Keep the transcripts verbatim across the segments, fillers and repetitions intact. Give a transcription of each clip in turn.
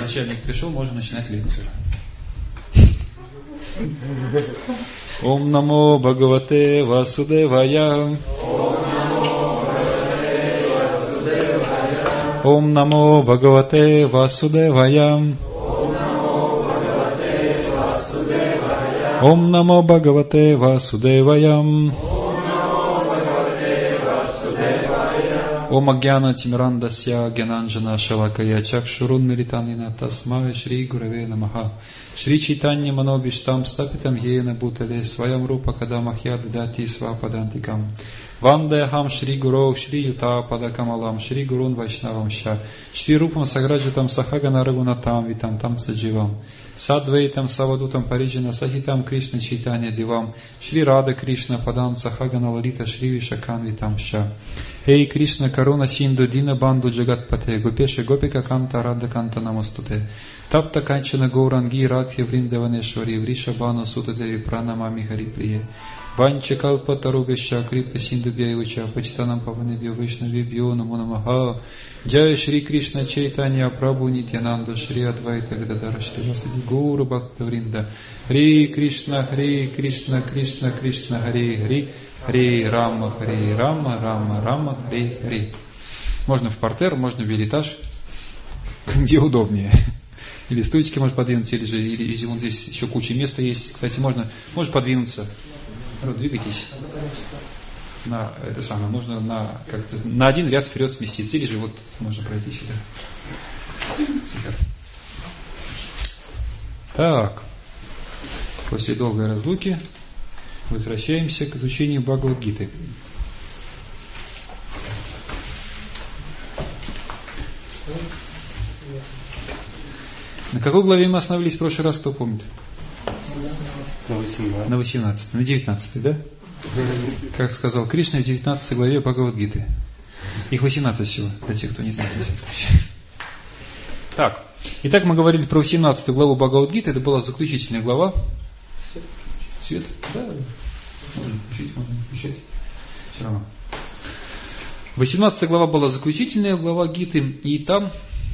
начальник пришел, можно начинать лекцию. Ом намо Бхагавате Васудевая. Ом намо Бхагавате Васудевая. Ом намо Бхагавате Васудевая. Ом агьяна тимирандасья гьянанджана шалакая чакшурун милитанина тасмай Шри Гураве намаха. Шри Чайтанья манобиштам стапитам ена бутале своям рупа кадамахья дати свападантикам. Вандаяхам Шри Гуру Шри Юта Падакамалам Шри Гурун Вайшнавам Ша Шри Рупам Саграджатам Сахагана Рагунатам Витам Там Садживам Садвейтам Савадутам Париджана Сахитам Кришна Чайтанья Дивам Шри Рада Кришна Падан Сахагана Лалита Шри Вишакан Витам Ша. Эй Кришна Каруна Синду Дина Банду Джагатпате Гопеши Гопика Канта Рада Канта Намастуте Тапта Канчана Гауранги Радхи Вриндаванешвари Вриша Бану Сутадеви Пранамами Хариприе Ванчакалпа Тарубеща Крипа Синдубьяевича Пачитанам Паванебью Вишнавибью Намо Намаха. Джай Шри Кришна Чайтанья Прабху Нитьянанда Шри Адвайта Гададара Шри Васади Гуру Бхактавринда. Хри Кришна Хри Кришна Кришна Кришна Хри Хри Хри Рама Хри Рама Рама Рама Хри Хри. Можно в партер, можно в велитаж, где удобнее. Или стульчики можно подвинуться, или же или, или вон здесь еще куча места есть. Кстати, можно, можно подвинуться. Народ, двигайтесь. На это самое, можно на, как-то, на один ряд вперед сместиться, или же вот можно пройти сюда. Супер. Так, после долгой разлуки возвращаемся к изучению Бхагавад-гиты. На какой главе мы остановились в прошлый раз, кто помнит? На восемнадцатой. На восемнадцатой, на девятнадцатой, да? Как сказал Кришна в девятнадцатой главе Бхагавад-гиты. Их восемнадцать всего, для тех, кто не знает. Так, итак, мы говорили про восемнадцатую главу Бхагавад-гиты, это была заключительная глава. Свет? Да, можно включить, можно включать. Все равно. восемнадцатая глава была заключительная глава Гиты, и там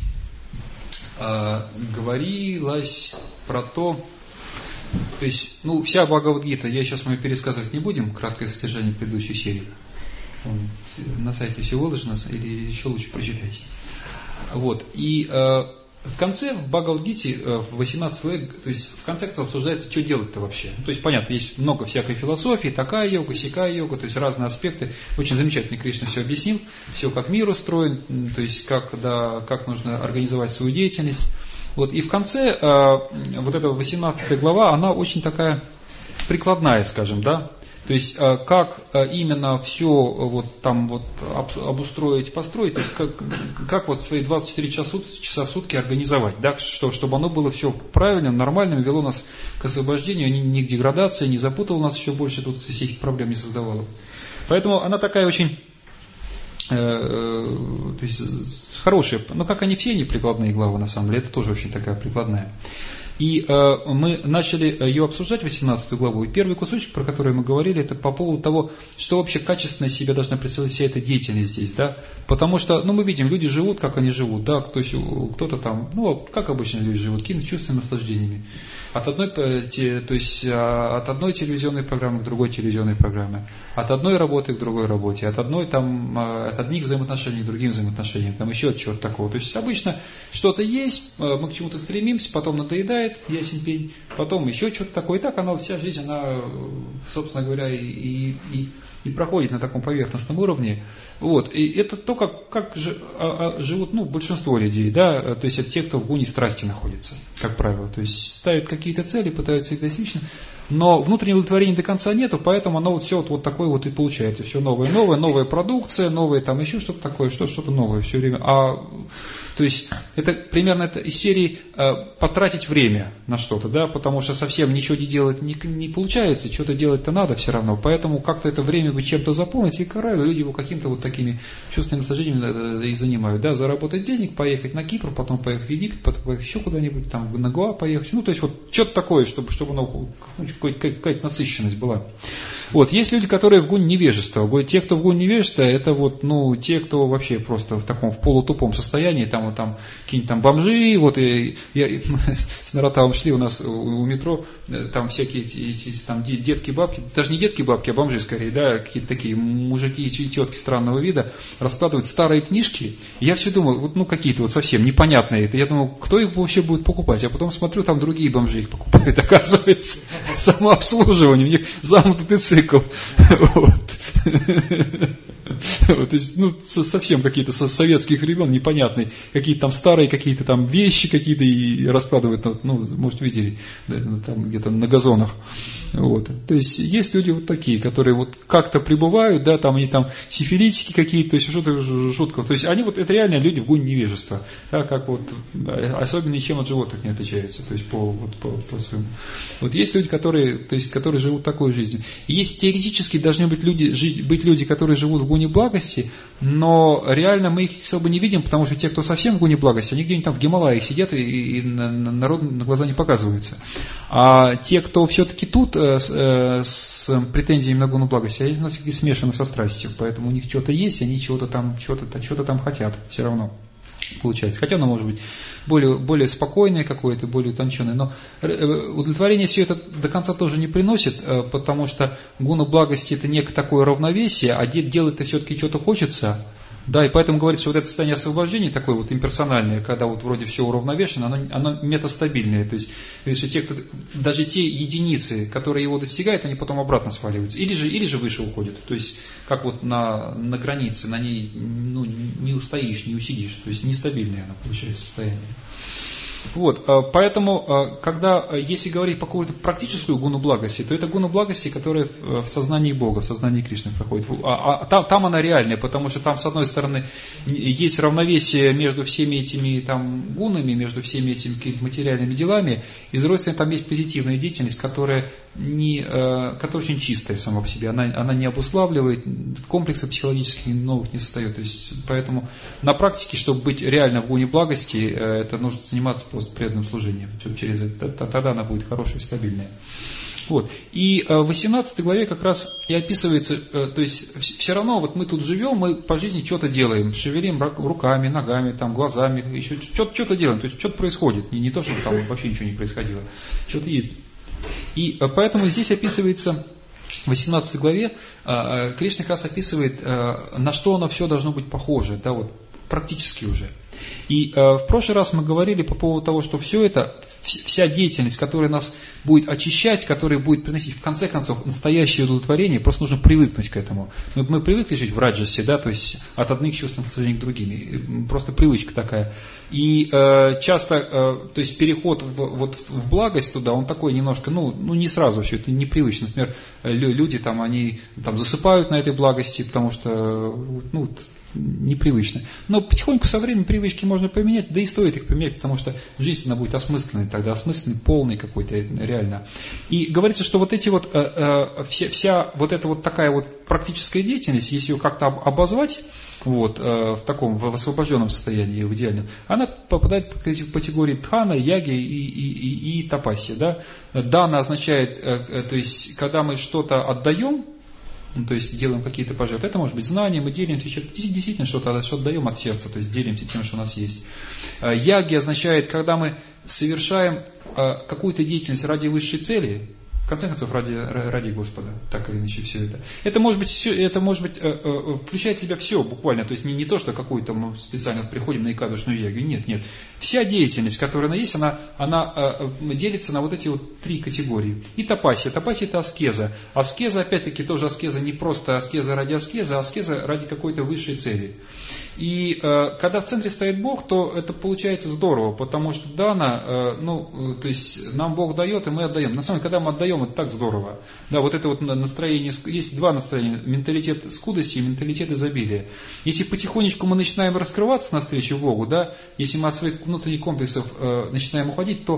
э, говорилось про то, то есть, ну, вся Бхагавад-гита, я сейчас мы пересказывать не будем, краткое содержание предыдущей серии. На сайте все выложено, или еще лучше прочитайте. Вот. И э, в конце в Бхагавад-гите, э, в восемнадцатой главе, то есть в конце концов обсуждается, что делать-то вообще. То есть, понятно, есть много всякой философии, такая йога, сякая йога, то есть разные аспекты. Очень замечательно Кришна все объяснил, все как мир устроен, то есть как, да, как нужно организовать свою деятельность. Вот, и в конце э, вот эта восемнадцатая глава, она очень такая прикладная, скажем, да. То есть э, как э, именно все вот там вот об, обустроить, построить, то есть как, как вот свои двадцать четыре часа, часа в сутки организовать, да, что, чтобы оно было все правильным, нормальным, вело нас к освобождению, ни, ни к деградации, не запутало нас еще больше, тут всяких проблем не создавало. Поэтому она такая очень... То есть хорошие, но как они все, они прикладные главы на самом деле, это тоже очень такая прикладная. И э, мы начали ее обсуждать, восемнадцатую главу, и первый кусочек, про который мы говорили, это по поводу того, что вообще качественно себя должна представлять вся эта деятельность здесь, да, потому что, ну, мы видим, люди живут, как они живут, да, то есть кто-то там, ну, как обычно люди живут, какими чувственными наслаждениями, от одной, то есть от одной телевизионной программы к другой телевизионной программе, от одной работы к другой работе, от одной там, от одних взаимоотношений к другим взаимоотношениям, там еще от чего-то такого, то есть обычно что-то есть, мы к чему-то стремимся, потом надоедает, ясен пень, потом еще что-то такое. И так она, вся жизнь, она, собственно говоря, и, и, и проходит на таком поверхностном уровне. Вот. И это то, как, как ж, а, а, живут, ну, большинство людей, да, то есть это те, кто в гуне страсти находится, как правило. То есть ставят какие-то цели, пытаются их достичь, но внутреннего удовлетворения до конца нету, поэтому оно вот все вот, вот такое вот и получается. Все новое, новое, новая продукция, новое там еще что-то такое, что, что-то новое все время. А, то есть это примерно это из серии э, потратить время на что-то, да, потому что совсем ничего не делать не, не получается, что-то делать-то надо все равно, поэтому как-то это время бы чем-то заполнить, и карают, люди его каким-то вот такими чувственными наслаждениями и занимают, да, заработать денег, поехать на Кипр, потом поехать в Египет, потом поехать еще куда-нибудь, там на Гоа поехать, ну, то есть вот что-то такое, чтобы, чтобы оно, ну, какая-то насыщенность была. Вот, есть люди, которые в гуне невежества. Те, кто в гуне невежества, это вот, ну, те, кто вообще просто в таком, в полутупом состоянии, там, вот, там, какие-нибудь там бомжи, вот, и я, с Наратавом шли у нас у, у метро, там всякие эти, там, детки, бабки, даже не детки, бабки, а бомжи скорее, да, какие-то такие мужики и тетки странного вида, раскладывают старые книжки, и я все думал, вот, ну, какие-то вот совсем непонятные, это я думал, кто их вообще будет покупать, а потом смотрю, там другие бомжи их покупают, оказывается, самообслуживание, у них замкнутый цикл. Вот. Вот, то есть, ну, совсем какие-то со советских времен непонятные, какие-то там старые, какие-то там вещи какие-то и раскладывают, ну, может, видели, да, там где-то на газонах. Вот. То есть есть люди вот такие, которые вот как-то пребывают, да, там они там сифилитики какие-то, то есть что-то жутко. То есть они вот, это реально люди в гуне невежества, да, как вот, особенно ничем от животных не отличаются, то есть по, вот, по, по своему. Вот есть люди, которые, то есть, которые живут такой жизнью. И есть теоретически должны быть люди, жить, быть люди, которые живут в гуне благости, но реально мы их особо не видим, потому что те, кто совсем в гуне благости, они где-нибудь там в Гималаях сидят и, и на, на народ на глаза не показываются. А те, кто все-таки тут э, с, э, с претензиями на гуну благости, они все-таки смешаны со страстью, поэтому у них что-то есть, они чего-то там, чего-то, что-то там хотят все равно. Получается. Хотя оно может быть более, более спокойное какое-то, более утонченное. Но удовлетворение все это до конца тоже не приносит, потому что гуна благости это некое такое равновесие, а делать-то все-таки что-то хочется. Да, и поэтому говорится, что вот это состояние освобождения такое вот имперсональное, когда вот вроде все уравновешено, оно, оно метастабильное. То есть, если те, кто, даже те единицы, которые его достигают, они потом обратно сваливаются. Или же, или же выше уходят. То есть, как вот на, на границе, на ней ну, не устоишь, не усидишь. То есть, нестабильное оно получается состояние. Вот, поэтому, когда, если говорить по какую-то практическую гуну благости, то это гуна благости, которая в сознании Бога, в сознании Кришны проходит. А, а там, там она реальная, потому что там, с одной стороны, есть равновесие между всеми этими там, гунами, между всеми этими материальными делами, и с другой стороны, там есть позитивная деятельность, которая, не, которая очень чистая сама по себе, она, она не обуславливает, комплексы психологических новых не создает. То есть, поэтому на практике, чтобы быть реально в гуне благости, это нужно заниматься просто преданным служением. Через это, тогда она будет хорошая и стабильная. Вот. И в восемнадцатой главе как раз и описывается, то есть все равно вот мы тут живем, мы по жизни что-то делаем, шевелим руками, ногами, там, глазами, еще что-то, что-то делаем, то есть что-то происходит, не, не то, чтобы там вообще ничего не происходило, что-то есть. И поэтому здесь описывается, в восемнадцатой главе Кришна как раз описывает, на что оно все должно быть похоже, да, вот практически уже. И э, в прошлый раз мы говорили по поводу того, что все это, вся деятельность, которая нас будет очищать, которая будет приносить в конце концов настоящее удовлетворение, просто нужно привыкнуть к этому. Мы, мы привыкли жить в раджасе, да, то есть от одних чувств к другим, просто привычка такая. И э, часто, э, то есть переход в, вот, в благость туда, он такой немножко, ну, ну не сразу все, это непривычно. Например, люди там, они там засыпают на этой благости, потому что, ну, непривычно. Но потихоньку со временем привычки можно поменять, да и стоит их поменять, потому что жизнь она будет осмысленной тогда, осмысленной, полной какой-то реально. И говорится, что вот эти вот, э, э, вся, вся вот эта вот такая вот практическая деятельность, если ее как-то обозвать, вот, э, в таком, в освобожденном состоянии, в идеальном, она попадает в категории дхана, яги и, и, и, и тапасия. Да? Дана означает, э, то есть, когда мы что-то отдаем, ну, то есть делаем какие-то пожертвования. Это может быть знания, мы делимся, действительно что-то, что-то даем от сердца, то есть делимся тем, что у нас есть. Яги означает, когда мы совершаем какую-то деятельность ради высшей цели, в конце концов, ради, ради Господа, так или иначе все это. Это может быть, все, это может быть включает в себя все буквально, то есть не, не то, что какую-то мы специально приходим на экадушную ягу, нет, нет. Вся деятельность, которая она есть, она, она делится на вот эти вот три категории. И тапасия. Тапасия это аскеза. Аскеза, опять-таки, тоже аскеза не просто аскеза ради аскеза, а аскеза ради какой-то высшей цели. И э, когда в центре стоит Бог, то это получается здорово, потому что дано, э, ну, то есть нам Бог дает, и мы отдаем. На самом деле, когда мы отдаем, это так здорово. Да, вот это вот настроение, есть два настроения, менталитет скудости и менталитет изобилия. Если потихонечку мы начинаем раскрываться навстречу Богу, да, если мы от своих внутренних комплексов э, начинаем уходить, то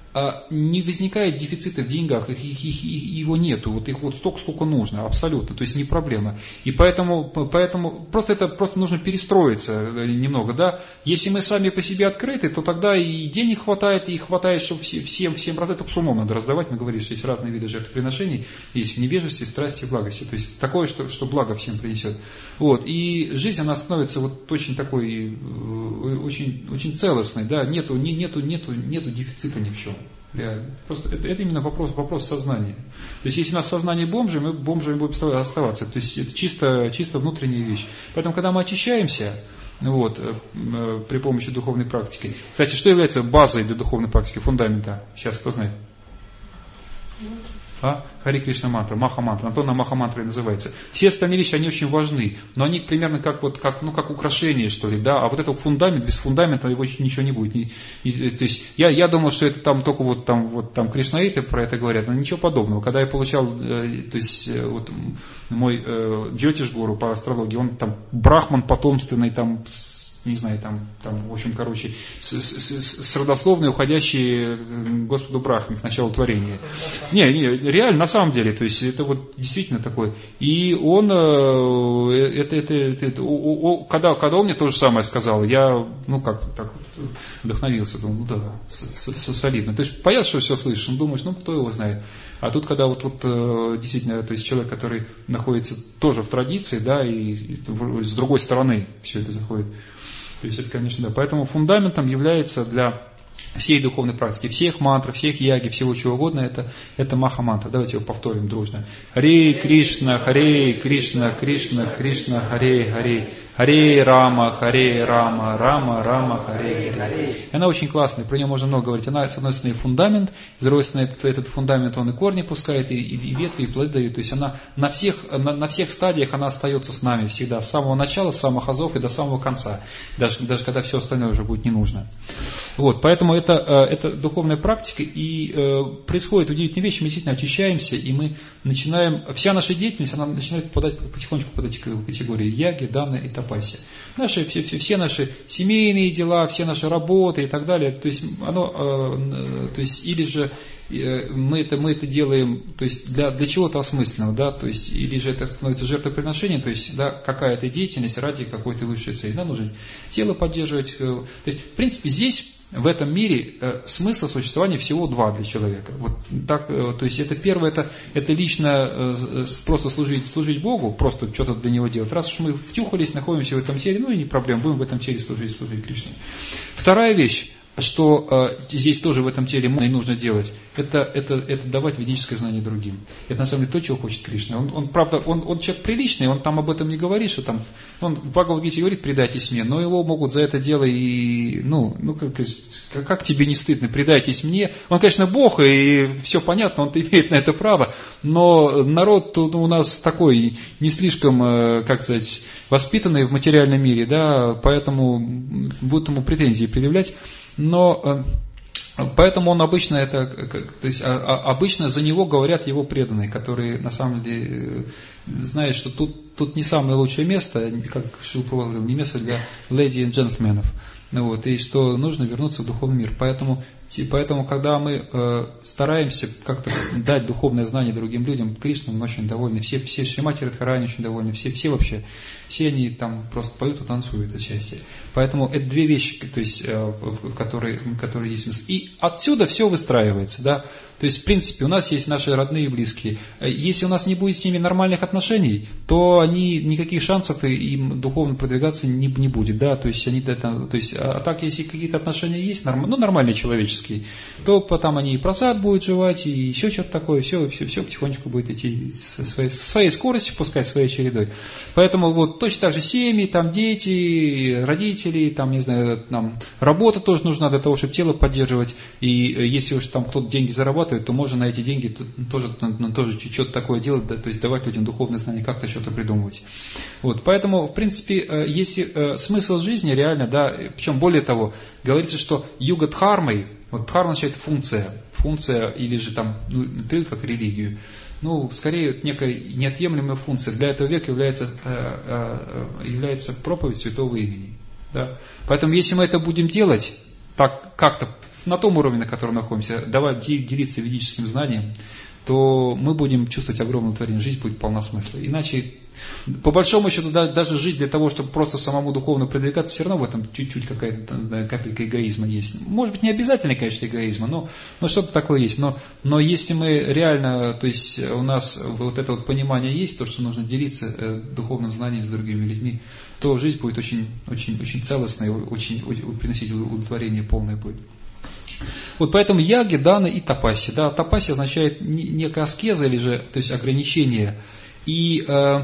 не возникает дефицита в деньгах, их, их, их, его нету, вот их вот столько, сколько нужно, абсолютно, то есть не проблема. И поэтому, поэтому просто это просто нужно перестроиться немного, да. Если мы сами по себе открыты, то тогда и денег хватает, и хватает, чтобы всем, всем раздать, только с умом надо раздавать. Мы говорили, что есть разные виды жертвоприношений, есть в невежестве, страсти и благости, то есть такое, что, что благо всем принесет. Вот. И жизнь, она становится вот очень такой, очень, очень целостной, да, нету, нету, нету, нету дефицита ни в чем. Реально. Просто это, это именно вопрос, вопрос сознания. То есть, если у нас сознание бомжи, мы бомжами будем оставаться. То есть, это чисто, чисто внутренняя вещь. Поэтому, когда мы очищаемся, вот, при помощи духовной практики. Кстати, что является базой для духовной практики, фундамента? Сейчас кто знает? А? Хари Кришна мантра, Маха мантра, Антона Маха мантра и называется. Все остальные вещи, они очень важны, но они примерно как, вот, как, ну, как украшение, что ли, да, а вот этот фундамент, без фундамента его ничего не будет. И, и, то есть, я, я думал, что это там только вот там, вот, там кришнаиты про это говорят, но ничего подобного. Когда я получал, э, то есть, э, вот, мой э, Джотиш Гуру по астрологии, он там брахман потомственный, там, не знаю, там, там в общем, короче, с, с, с родословной, уходящие к Господу Брахме, к началу творения. Не, не, реально, на самом деле, то есть, это вот действительно такое. И он, это, это, это, это о, о, когда, когда он мне то же самое сказал, я, ну, как, так вдохновился, думал, ну, да, с, с, солидно. То есть, понятно, что все слышишь, думаешь, ну, кто его знает. А тут, когда вот, вот действительно, то есть, человек, который находится тоже в традиции, да, и, и с другой стороны все это заходит. То есть это, конечно, да. Поэтому фундаментом является для всей духовной практики, всех мантр, всех яги, всего чего угодно, это, это Маха мантра. Давайте его повторим дружно. Харе Кришна, Харе Кришна, Кришна, Кришна, Харе Харе. Харе Рама, Харе Рама, Рама, Рама, Харе Харе. Она очень классная, про нее можно много говорить. Она, с одной стороны, фундамент, с другой стороны, этот, этот фундамент, он и корни пускает, и, и, и ветви, и плоды дает. То есть она на всех, на, на всех стадиях она остается с нами всегда, с самого начала, с самых азов и до самого конца, даже, даже когда все остальное уже будет не нужно. Вот, поэтому это, это духовная практика, и э, происходит удивительные вещи, мы действительно очищаемся, и мы начинаем, вся наша деятельность, она начинает попадать потихонечку под эти категории яги, даны и тапаси. Наши, все, все, все наши семейные дела, все наши работы и так далее, то есть, оно, э, то есть или же э, мы, это, мы это делаем то есть для, для чего-то осмысленного, да, то есть, или же это становится жертвоприношением, то есть да, какая-то деятельность ради какой-то высшей цели. Нам нужно тело поддерживать. Э, то есть, в принципе, здесь в этом мире э, смысла существования всего два для человека. Вот так, э, то есть это первое, это, это лично э, просто служить, служить Богу, просто что-то для Него делать. Раз уж мы втюхались, находимся в этом теле, ну и не проблема, будем в этом теле служить, служить Кришне. Вторая вещь, что э, здесь тоже в этом теле можно и нужно делать, это, это, это давать ведическое знание другим. Это на самом деле то, чего хочет Кришна. Он, он правда, он, он человек приличный, он там об этом не говорит, что там, он в Бхагавад-гите говорит, предайтесь мне, но его могут за это дело и, ну, ну как, как тебе не стыдно, предайтесь мне. Он, конечно, Бог, и все понятно, он имеет на это право, но народ у нас такой, не слишком, как сказать, воспитанный в материальном мире, да, поэтому будут ему претензии предъявлять. Но поэтому он обычно это, то есть обычно за него говорят его преданные, которые на самом деле знают, что тут, тут не самое лучшее место, как Шрила Прабхупада говорил, не место для леди и джентльменов. Вот, и что нужно вернуться в духовный мир. Поэтому, поэтому когда мы э, стараемся как-то дать духовное знание другим людям, Кришна, мы очень довольны, все, все Шримати Радхарани очень довольны, все, все вообще, все они там просто поют и танцуют отчасти. Поэтому это две вещи, то есть, э, в, в которые, в которые есть смысл. И отсюда все выстраивается, да. То есть, в принципе, у нас есть наши родные и близкие. Если у нас не будет с ними нормальных отношений, то они, никаких шансов им духовно продвигаться не, не будет, да. То есть, они, это, то есть, а так, если какие-то отношения есть, норм, ну, нормальные человеческие, то потом они и просад будут жевать, и еще что-то такое, все, все, все потихонечку будет идти со своей, со своей скоростью, пускай своей чередой. Поэтому вот точно так же семьи, там дети, родители, там, не знаю, нам работа тоже нужна для того, чтобы тело поддерживать. И если уж там кто-то деньги зарабатывает, то можно на эти деньги тоже, тоже что-то такое делать, да, то есть давать людям духовное знание, как-то что-то придумывать. Вот, поэтому, в принципе, если смысл жизни реально, да, причем более того, говорится, что юга дхармой, вот дхарма означает функция, функция или же там, ну, период как религию, ну, скорее, некая неотъемлемая функция. Для этого века является, является проповедь святого имени. Да? Поэтому, если мы это будем делать, так как-то на том уровне, на котором находимся, давать делиться ведическим знанием, то мы будем чувствовать огромное творение, жизнь будет полна смысла. Иначе, по большому счету, даже жить для того, чтобы просто самому духовно продвигаться, все равно в этом чуть-чуть какая-то капелька эгоизма есть. Может быть, не обязательно, конечно, эгоизма, но, но что-то такое есть. Но, но если мы реально, то есть у нас вот это вот понимание есть, то, что нужно делиться э, духовным знанием с другими людьми, то жизнь будет очень, очень, очень целостной, очень, очень приносить удовлетворение полное будет. Вот поэтому яги, даны и тапаси. Да, тапаси означает некая аскеза или же, то есть ограничение. И э,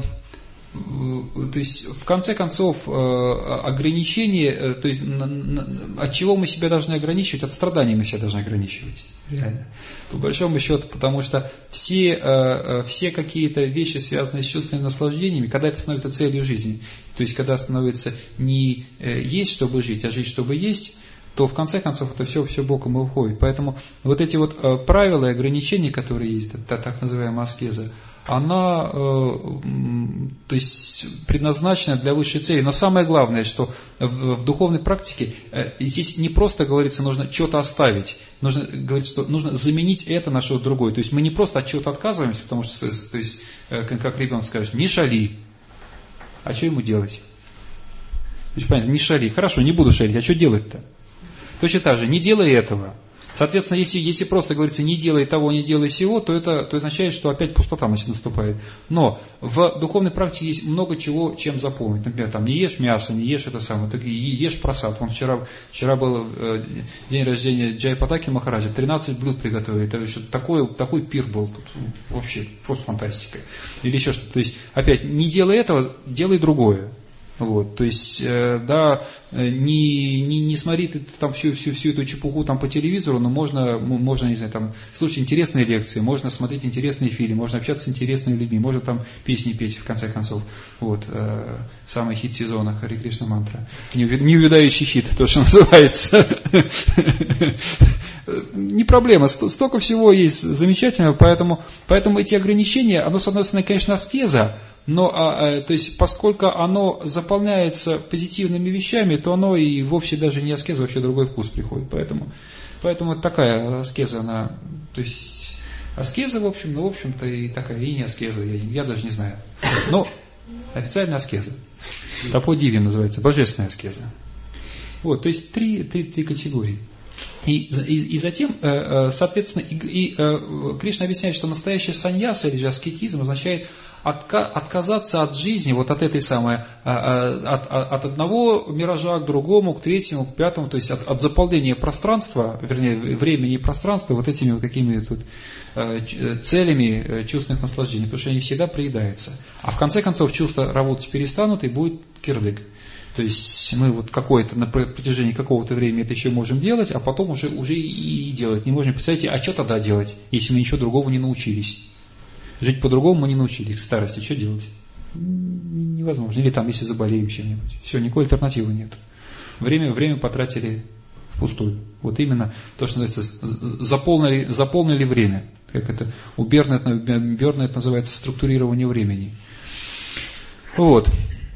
то есть в конце концов э, ограничение, э, то есть на, на, от чего мы себя должны ограничивать, от страданий мы себя должны ограничивать. Реально. По большому счету, потому что все, э, все какие-то вещи, связанные с чувственными наслаждениями, когда это становится целью жизни, то есть когда становится не э, есть, чтобы жить, а жить, чтобы есть, то в конце концов это все, все боком и уходит. Поэтому вот эти вот э, правила и ограничения, которые есть, та, так называемая аскеза, она э, то есть предназначена для высшей цели. Но самое главное, что в, в духовной практике э, здесь не просто говорится, нужно что-то оставить, нужно говорить, что нужно заменить это на что-то другое. То есть мы не просто от чего-то отказываемся, потому что, то есть, э, как ребенок скажет, не шали, а что ему делать? То есть, понятно, не шали, хорошо, не буду шалить, а что делать-то? Точно так же, не делай этого. Соответственно, если, если просто говорится, не делай того, не делай сего, то это то означает, что опять пустота наступает. Но в духовной практике есть много чего, чем заполнить. Например, там, не ешь мясо, не ешь это самое, так и ешь просад. Вон вчера, вчера был э, день рождения Джайпатаки Махараджа, тринадцать блюд приготовили. Это еще такой, такой пир был тут, вообще просто фантастика. Или еще что-то. То есть, опять, не делай этого, делай другое. Вот, то есть, э, да, не, не, не смотри ты там всю, всю, всю эту чепуху там по телевизору, но можно, можно, не знаю, там, слушать интересные лекции, можно смотреть интересные фильмы, можно общаться с интересными людьми, можно там песни петь, в конце концов. Вот, э, самый хит сезона, Хари Кришна мантра. Неувядающий хит, то, что называется. Не проблема, столько всего есть замечательного, поэтому, поэтому эти ограничения, оно, с одной стороны, конечно, аскеза, но, а, то есть, поскольку оно заполняется позитивными вещами, то оно и вовсе даже не аскеза, вообще другой вкус приходит. Поэтому, поэтому такая аскеза, она, то есть, аскеза, в общем, ну, в общем-то, и такая, и не аскеза, я, я даже не знаю. Но официальная аскеза. Таподивья называется, божественная аскеза. Вот, то есть, три, три, три категории. И, и, и затем, соответственно, и, и, Кришна объясняет, что настоящая саньяса или же аскетизм означает отка, отказаться от жизни, вот от этой самой, от, от одного миража к другому, к третьему, к пятому, то есть от, от заполнения пространства, вернее, времени и пространства вот этими вот какими-то тут целями чувственных наслаждений, потому что они всегда приедаются. А в конце концов чувства работать перестанут и будет кирдык. То есть мы вот какое-то на протяжении какого-то времени это еще можем делать, а потом уже, уже и делать не можем. Представляете, а что тогда делать, если мы ничего другого не научились? Жить по-другому мы не научились к старости, что делать? Невозможно. Или там, если заболеем чем-нибудь. Все, никакой альтернативы нет. Время, время потратили впустую. Вот именно то, что называется, заполнили, заполнили время. Как это у Берна, Берна это называется структурирование времени. Вот.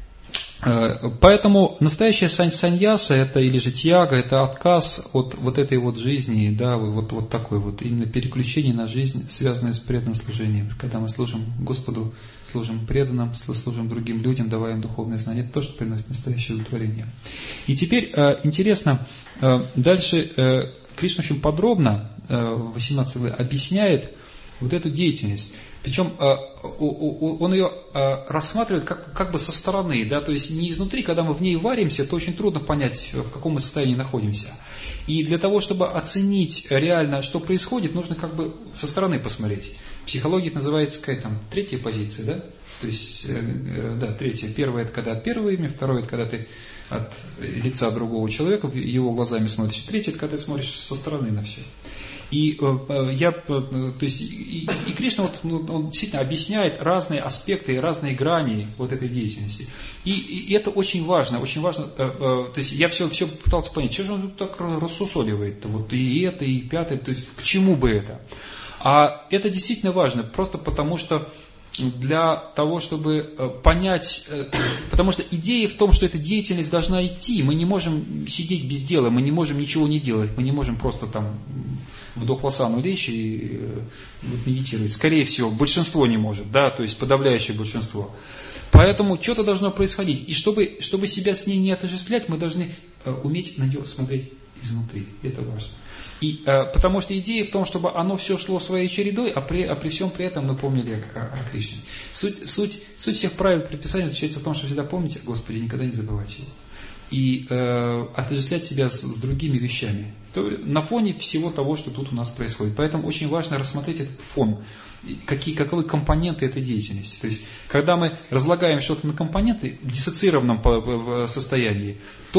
Поэтому настоящая саньяса, это или же тьяга, это отказ от вот этой вот жизни, да, вот, вот такой вот, именно переключение на жизнь, связанное с преданным служением. Когда мы служим Господу, служим преданным, служим другим людям, давая им духовное знание, это тоже приносит настоящее удовлетворение. И теперь интересно, дальше Кришна очень подробно в восемнадцатой главе объясняет вот эту деятельность. Причем он ее рассматривает как, как бы со стороны, да, то есть не изнутри, когда мы в ней варимся, то очень трудно понять, в каком мы состоянии находимся. И для того, чтобы оценить реально, что происходит, нужно как бы со стороны посмотреть. В психологии это называется какая-то там третья позиция, да? То есть, да, третья. Первая это когда от первого имени, второе это когда ты от лица другого человека, его глазами смотришь. Третье это когда ты смотришь со стороны на все. И я, то есть, и, и Кришна вот, он действительно объясняет разные аспекты и разные грани вот этой деятельности. И, и это очень важно, очень важно. То есть я все, все пытался понять, что же он тут так рассусоливает, вот и это, и пятое, то есть к чему бы это. А это действительно важно, просто потому что для того, чтобы понять, потому Потому что идея в том, что эта деятельность должна идти. Мы не можем сидеть без дела, мы не можем ничего не делать, мы не можем просто там в дохлосану лечь и вот, медитировать. Скорее всего, большинство не может, да, то есть подавляющее большинство. Поэтому что-то должно происходить. И чтобы, чтобы себя с ней не отождествлять, мы должны э, уметь на нее смотреть изнутри. Это важно. И, э, потому что идея в том, чтобы оно все шло своей чередой, а при, а при всем при этом мы помнили о, о Кришне. Суть, суть, суть всех правил предписаний заключается в том, что всегда помните о Господе, никогда не забывайте его. И э, отождествлять себя с, с другими вещами. То, на фоне всего того, что тут у нас происходит. Поэтому очень важно рассмотреть этот фон. Какие, каковы компоненты этой деятельности. То есть, когда мы разлагаем что-то на компоненты в диссоциированном состоянии,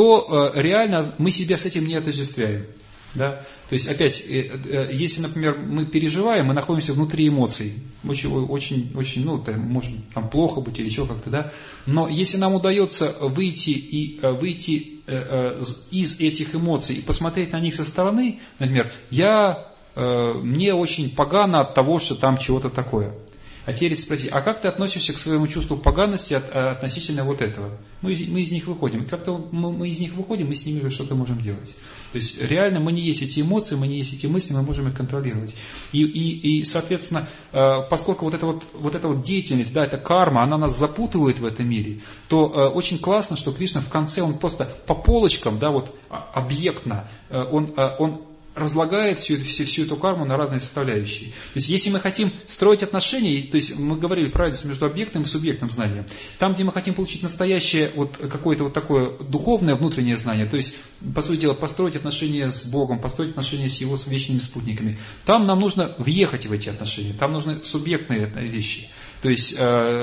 то э, реально мы себя с этим не отождествляем. Да? То есть, опять, э, э, если, например, мы переживаем, мы находимся внутри эмоций, очень, очень, очень ну, это может там плохо быть или еще как-то, да. Но если нам удается выйти, и, э, выйти э, э, из этих эмоций и посмотреть на них со стороны, например, я, э, мне очень погано от того, что там чего-то такое. А теперь спроси, а как ты относишься к своему чувству поганости от, относительно вот этого? Мы, мы из них выходим. Как-то мы, мы из них выходим, мы с ними что-то можем делать. То есть реально мы не есть эти эмоции, мы не есть эти мысли, мы можем их контролировать. И, и, и соответственно, поскольку вот эта вот, вот эта вот деятельность, да, эта карма, она нас запутывает в этом мире, то очень классно, что Кришна в конце, он просто по полочкам, да, вот объектно, он, он разлагает всю, всю, всю эту карму на разные составляющие. То есть, если мы хотим строить отношения, то есть мы говорили про разницу между объектным и субъектным знанием, там, где мы хотим получить настоящее вот какое-то вот такое духовное внутреннее знание, то есть, по сути дела, построить отношения с Богом, построить отношения с Его вечными спутниками, там нам нужно въехать в эти отношения, там нужны субъектные вещи, то есть,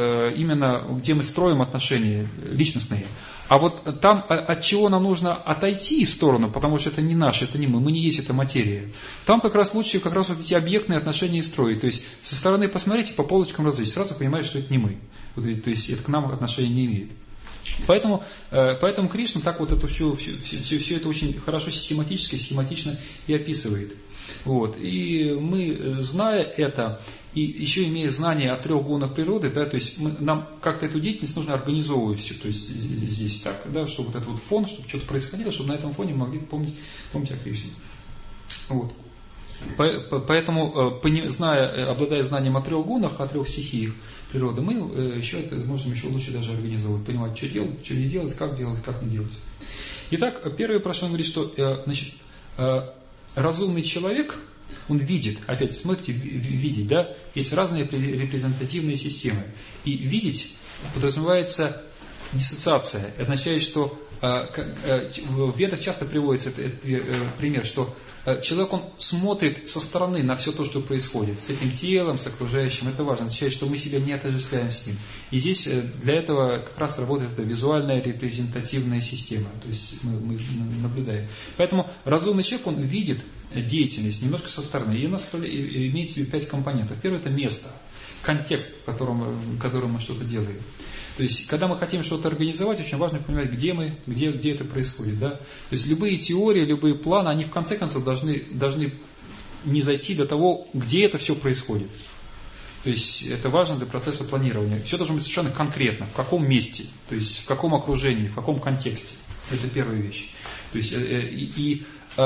именно где мы строим отношения личностные. А вот там, от чего нам нужно отойти в сторону, потому что это не наше, это не мы, мы не есть эта материя. Там как раз лучше как раз вот эти объектные отношения строить. То есть со стороны посмотрите, по полочкам различить, сразу понимаете, что это не мы. Вот, то есть это к нам отношения не имеет. Поэтому, поэтому Кришна так вот это все, все, все, все это очень хорошо систематически, схематично и описывает. Вот. И мы, зная это, и еще имея знание о трех гунах природы, да, то есть мы, нам как-то эту деятельность нужно организовывать все, то есть здесь так, да, чтобы вот этот вот фон, чтобы что-то происходило, чтобы на этом фоне мы могли помнить, помнить о Кришне. Вот. Поэтому, зная, обладая знанием о трех гунах, о трех стихиях природы, мы еще это можем еще лучше даже организовывать, понимать, что делать, что не делать, как делать, как не делать. Итак, первое, про что он говорит, что значит, разумный человек, он видит, опять смотрите, видеть, да, есть разные репрезентативные системы. И видеть подразумевается диссоциация. Это означает, что в Ведах часто приводится этот пример, что человек, он смотрит со стороны на все то, что происходит, с этим телом, с окружающим. Это важно, означает, что мы себя не отождествляем с ним. И здесь для этого как раз работает эта визуальная репрезентативная система. То есть мы, мы наблюдаем. Поэтому разумный человек, он видит деятельность немножко со стороны. И у нас имеет в себе пять компонентов. Первое — это место, контекст, в котором, в котором мы что-то делаем. То есть, когда мы хотим что-то организовать, очень важно понимать, где мы, где, где это происходит. Да? То есть, любые теории, любые планы, они в конце концов должны, должны не зайти до того, где это все происходит. То есть, это важно для процесса планирования. Все должно быть совершенно конкретно, в каком месте, то есть, в каком окружении, в каком контексте. Это первая вещь. То есть, и, и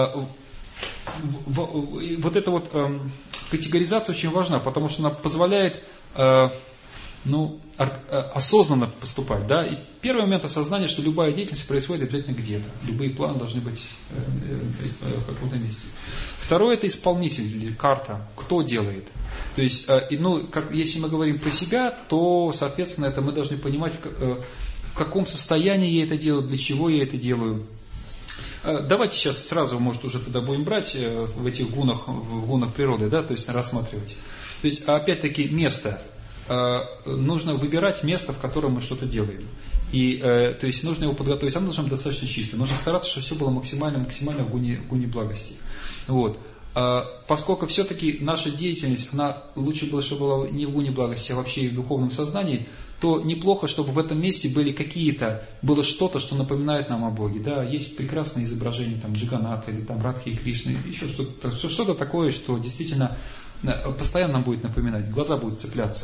вот эта вот категоризация очень важна, потому что она позволяет ну, осознанно поступать. Да? И первый момент осознания, что любая деятельность происходит обязательно где-то. Любые планы должны быть в каком-то месте. Второе — это исполнитель или карта. Кто делает? То есть, ну, как, если мы говорим про себя, то, соответственно, это мы должны понимать, в каком состоянии я это делаю, для чего я это делаю. Давайте сейчас сразу, может, уже тогда будем брать в этих гунах, в гунах природы, да, то есть рассматривать. То есть, опять-таки, место. Нужно выбирать место, в котором мы что-то делаем. И, э, то есть нужно его подготовить, оно должно быть достаточно чисто. Нужно стараться, чтобы все было максимально, максимально в гуне, в гуне благости. Вот. А, поскольку все-таки наша деятельность, она лучше было, чтобы была не в гуне благости, а вообще и в духовном сознании, то неплохо, чтобы в этом месте были какие-то, было что-то, что напоминает нам о Боге. Да, есть прекрасные изображения там, Джаганната или там, Радхи и Кришны, еще что-то, что-то такое, что действительно постоянно нам будет напоминать, глаза будут цепляться.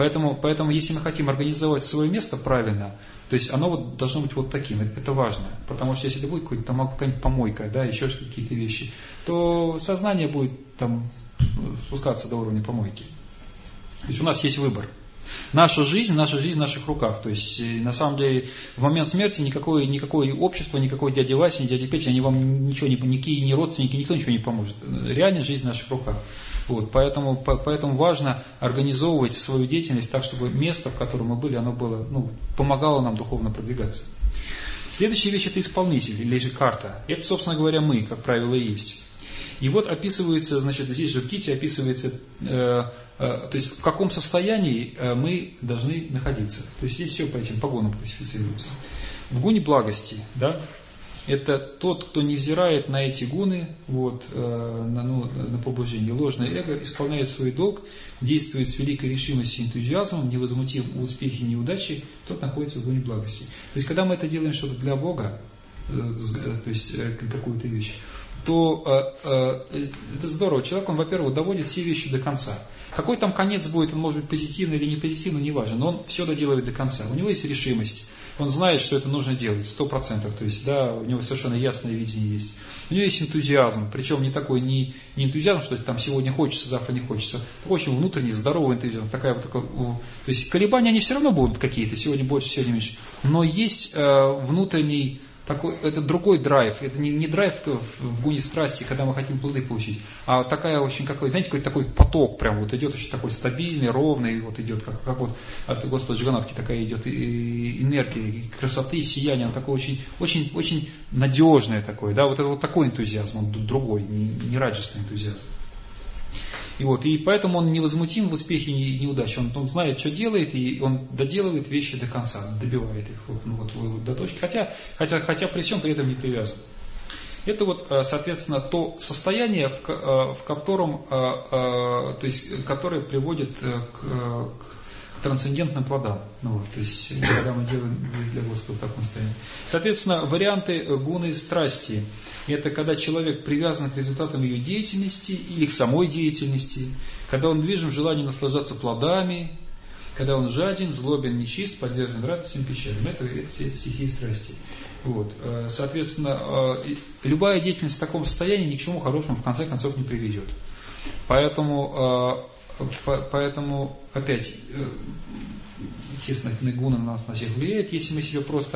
Поэтому, поэтому если мы хотим организовать свое место правильно, то есть оно вот должно быть вот таким, это, это важно. Потому что если это будет какой-то, там, какая-нибудь помойка, да, еще какие-то вещи, то сознание будет там спускаться до уровня помойки. То есть у нас есть выбор. Наша жизнь, наша жизнь в наших руках. То есть, на самом деле, в момент смерти никакое, никакое общество, никакой дядя Вася, ни дядя Петя, они вам ничего не, никакие ни родственники, никто ничего не поможет. Реальная жизнь в наших руках. Вот, поэтому, по, поэтому важно организовывать свою деятельность так, чтобы место, в котором мы были, оно было, ну, помогало нам духовно продвигаться. Следующая вещь – это исполнитель, или же карта. Это, собственно говоря, мы, как правило, и есть. И вот описывается, значит, здесь же в Гите описывается, э, э, то есть в каком состоянии э, мы должны находиться. То есть здесь все по этим погонам классифицируется. В гуне благости, да, это тот, кто невзирает на эти гуны, вот, э, на, ну, на побуждение, ложное эго, исполняет свой долг, действует с великой решимостью и энтузиазмом, невозмутим в успехе и неудаче, тот находится в гуне благости. То есть когда мы это делаем что-то для Бога, э, то есть э, какую-то вещь, то э, э, это здорово. Человек, он, во-первых, доводит все вещи до конца. Какой там конец будет, он может быть позитивный или не позитивный, не важно, но он все доделывает до конца. У него есть решимость, он знает, что это нужно делать, сто процентов, то есть, да, у него совершенно ясное видение есть. У него есть энтузиазм, причем не такой, не, не энтузиазм, что там сегодня хочется, завтра не хочется, очень внутренний, здоровый энтузиазм, такая вот такая, то есть колебания они все равно будут какие-то, сегодня больше, сегодня меньше, но есть э, внутренний, такой, это другой драйв, это не, не драйв в, в гуне страсти, когда мы хотим плоды получить, а такая очень, какой, знаете, какой-то такой поток прям вот идет, очень такой стабильный, ровный, вот идет, как, как вот от Господа Джаганатхи такая идет энергия, красоты, сияния, она такой очень, очень, очень надежное такое, да, вот это вот такой энтузиазм, он другой, не, не раджественный энтузиазм. И, вот, и поэтому он невозмутим в успехе и неудаче. Он, он знает, что делает, и он доделывает вещи до конца, добивает их вот, ну, вот, до точки, хотя, хотя, хотя при всем при этом не привязан. Это вот, соответственно, то состояние, в, в котором, то есть, которое приводит к, к трансцендентным плодам. Ну, вот, то есть, когда мы делаем для Господа в таком состоянии. Соответственно, варианты гуны страсти. Это когда человек привязан к результатам ее деятельности или к самой деятельности, когда он движим желанием наслаждаться плодами, когда он жаден, злобен, нечист, подвержен радостям, печалям. Это, это все стихии страсти. Вот. Соответственно, любая деятельность в таком состоянии ни к чему хорошему в конце концов не приведет. Поэтому, поэтому опять, естественно, гуна на нас на всех влияет, если мы себя просто,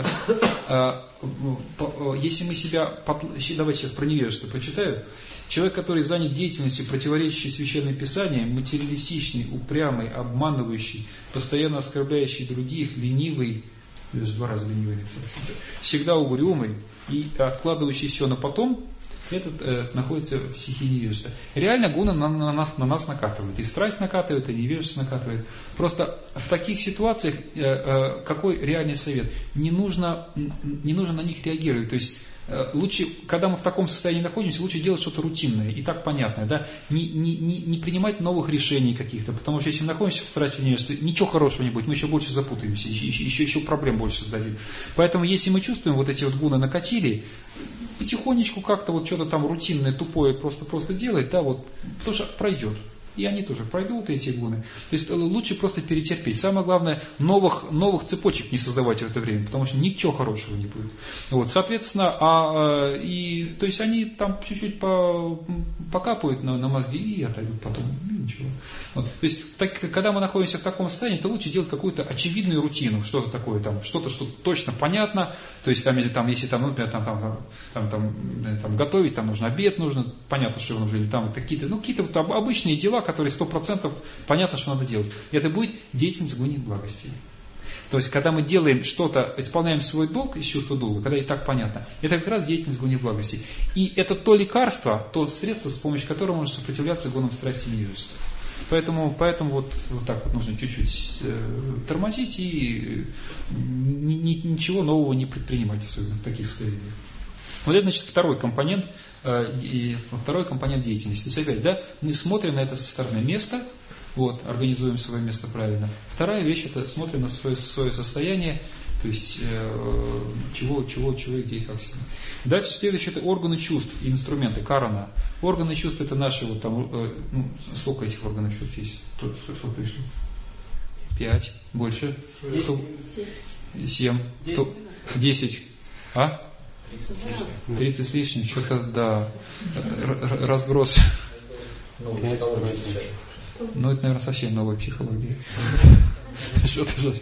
если мы себя, давайте сейчас про невежество прочитаю. Человек, который занят деятельностью, противоречащей Священным Писаниям, материалистичный, упрямый, обманывающий, постоянно оскорбляющий других, ленивый, даже два раза ленивый, всегда угрюмый и откладывающий все на потом, этот э, находится в стихии невежества. Реально гуна на, на, нас, на нас накатывает. И страсть накатывает, и невежество накатывает. Просто в таких ситуациях э, э, какой реальный совет? Не нужно, не нужно на них реагировать. То есть э, лучше, когда мы в таком состоянии находимся, лучше делать что-то рутинное и так понятное. Да? Не, не, не, не принимать новых решений каких-то. Потому что если мы находимся в страсти невежества, ничего хорошего не будет. Мы еще больше запутаемся, еще, еще, еще проблем больше создадим. Поэтому если мы чувствуем, вот эти вот гуны накатили, потихонечку как-то вот что-то там рутинное, тупое просто-просто делать, да, вот, потому что пройдет. И они тоже пройдут, эти гуны. То есть лучше просто перетерпеть. Самое главное, новых, новых цепочек не создавать в это время, потому что ничего хорошего не будет. Вот, соответственно, а, и, то есть они там чуть-чуть по, покапают на, на мозги и отойдут потом. И ничего. Вот, то есть, так, когда мы находимся в таком состоянии, то лучше делать какую-то очевидную рутину, что-то такое, там, что-то, что точно понятно. То есть, там, если, там, если там, например, там, там, там, там, там, готовить, там нужно обед, нужно, понятно, что нужно, или там какие-то, ну, какие-то вот обычные дела, которые сто процентов понятно, что надо делать. И это будет деятельность в гуне благости. То есть, когда мы делаем что-то, исполняем свой долг из чувства долга, когда и так понятно, это как раз деятельность в гуне благости. И это то лекарство, то средство, с помощью которого можно сопротивляться гунам страсти и невежества. Поэтому, поэтому вот, вот так вот нужно чуть-чуть э, тормозить и ни, ни, ничего нового не предпринимать, особенно в таких состояниях. Вот это, значит, второй компонент, э, и второй компонент деятельности. То есть опять, да, мы смотрим на это со стороны места, вот, организуем свое место правильно. Вторая вещь, это смотрим на свое, свое состояние, то есть э, чего, чего, чего, где и как всегда. Дальше следующее, это органы чувств и инструменты, карана. Органы чувств это наши, вот там, э, ну, сколько этих органов чувств есть? Сколько пришло? пять, больше, семь, десять, а? тридцать с лишним, что-то, да, разброс. Ну, это, наверное, совсем новая психология. Что-то же.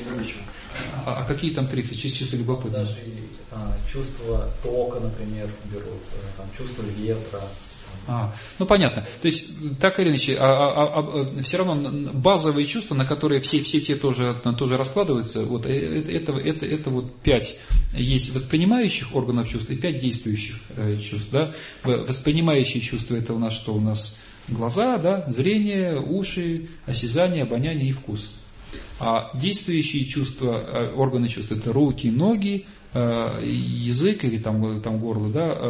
А какие там тридцать? Чисто любопытно. Даже чувство тока, например, берут, там, чувство ветра. А, ну понятно. То есть, так или иначе, а, а, а, все равно базовые чувства, на которые все, все те тоже, тоже раскладываются, вот это, это, это, это вот пять есть воспринимающих органов чувств и пять действующих э, чувств. Да? Воспринимающие чувства это у нас что? У нас глаза, да? Зрение, уши, осязание, обоняние и вкус. А действующие чувства, органы чувств это руки, ноги, язык или там, там горло,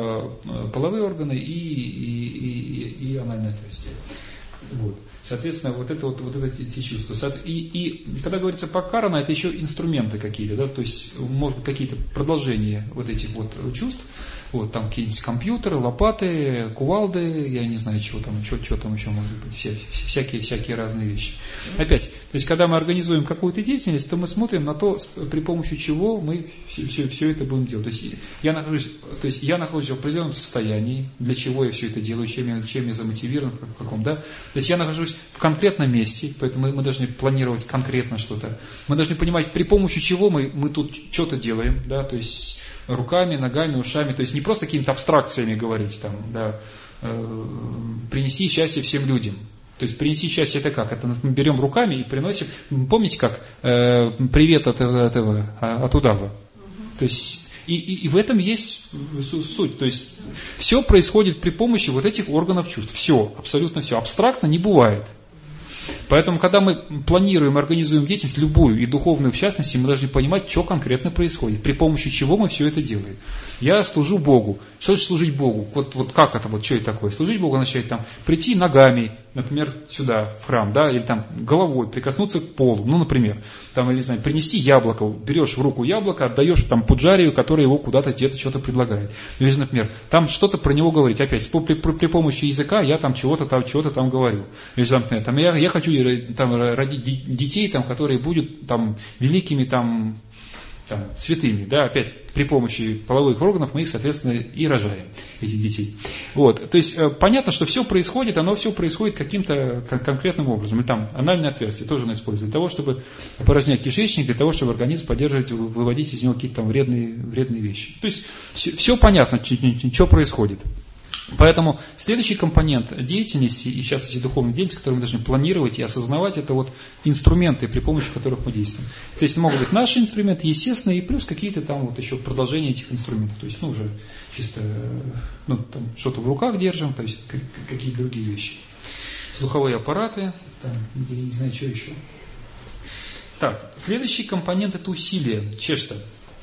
да, половые органы и, и, и, и анальное отверстие. Вот. Соответственно, вот это вот, вот это эти чувства. И, и когда говорится про карана, это еще инструменты какие-то, да, то есть может быть какие-то продолжения вот этих вот чувств. Вот, там какие-нибудь компьютеры, лопаты, кувалды, я не знаю, чего там, что, что там еще может быть, вся, всякие, всякие разные вещи. Опять, то есть, когда мы организуем какую-то деятельность, то мы смотрим на то, при помощи чего мы все, все, все это будем делать. То есть, я нахожусь, то есть, я нахожусь в определенном состоянии, для чего я все это делаю, чем я, чем я замотивирован, в каком, да. То есть, я нахожусь в конкретном месте, поэтому мы, мы должны планировать конкретно что-то. Мы должны понимать, при помощи чего мы, мы тут что-то делаем, да, то есть, руками, ногами, ушами, то есть не просто какими-то абстракциями говорить, там, да, э, принеси счастье всем людям. То есть принеси счастье это как? Это мы берем руками и приносим, помните как, э, привет от этого, от удава. Угу. То есть и, и, и в этом есть суть. То есть все происходит при помощи вот этих органов чувств. Все, абсолютно все. Абстрактно не бывает. Поэтому, когда мы планируем, организуем деятельность, любую и духовную в частности, мы должны понимать, что конкретно происходит, при помощи чего мы все это делаем. Я служу Богу. Что значит служить Богу? Вот, вот как это, вот что это такое? Служить Богу означает там, прийти ногами, например, сюда, в храм, да, или там головой, прикоснуться к полу, ну, например, там, или, не знаю, принести яблоко, берешь в руку яблоко, отдаешь там пуджарию, который его куда-то где-то что-то предлагает. Или, например, там что-то про него говорить, опять, при, при, при помощи языка я там чего-то там, чего-то там говорю. Или, например, там, я, я хочу там, родить детей, там, которые будут там, великими там, там, святыми, да, опять при помощи половых органов мы их, соответственно, и рожаем, этих детей. Вот. То есть, понятно, что все происходит, оно все происходит каким-то конкретным образом. И там анальное отверстие тоже оно используется для того, чтобы опорожнять кишечник, для того, чтобы организм поддерживать, выводить из него какие-то там вредные, вредные вещи. То есть, все, все понятно, что происходит. Поэтому следующий компонент деятельности, и сейчас эти духовные деятельности, которые мы должны планировать и осознавать, это вот инструменты, при помощи которых мы действуем. То есть могут быть наши инструменты, естественно, и плюс какие-то там вот еще продолжения этих инструментов. То есть, ну, уже чисто, ну, там, что-то в руках держим, то есть какие-то другие вещи. Слуховые аппараты, там, я не знаю, что еще. Так, следующий компонент это усилие, чешта.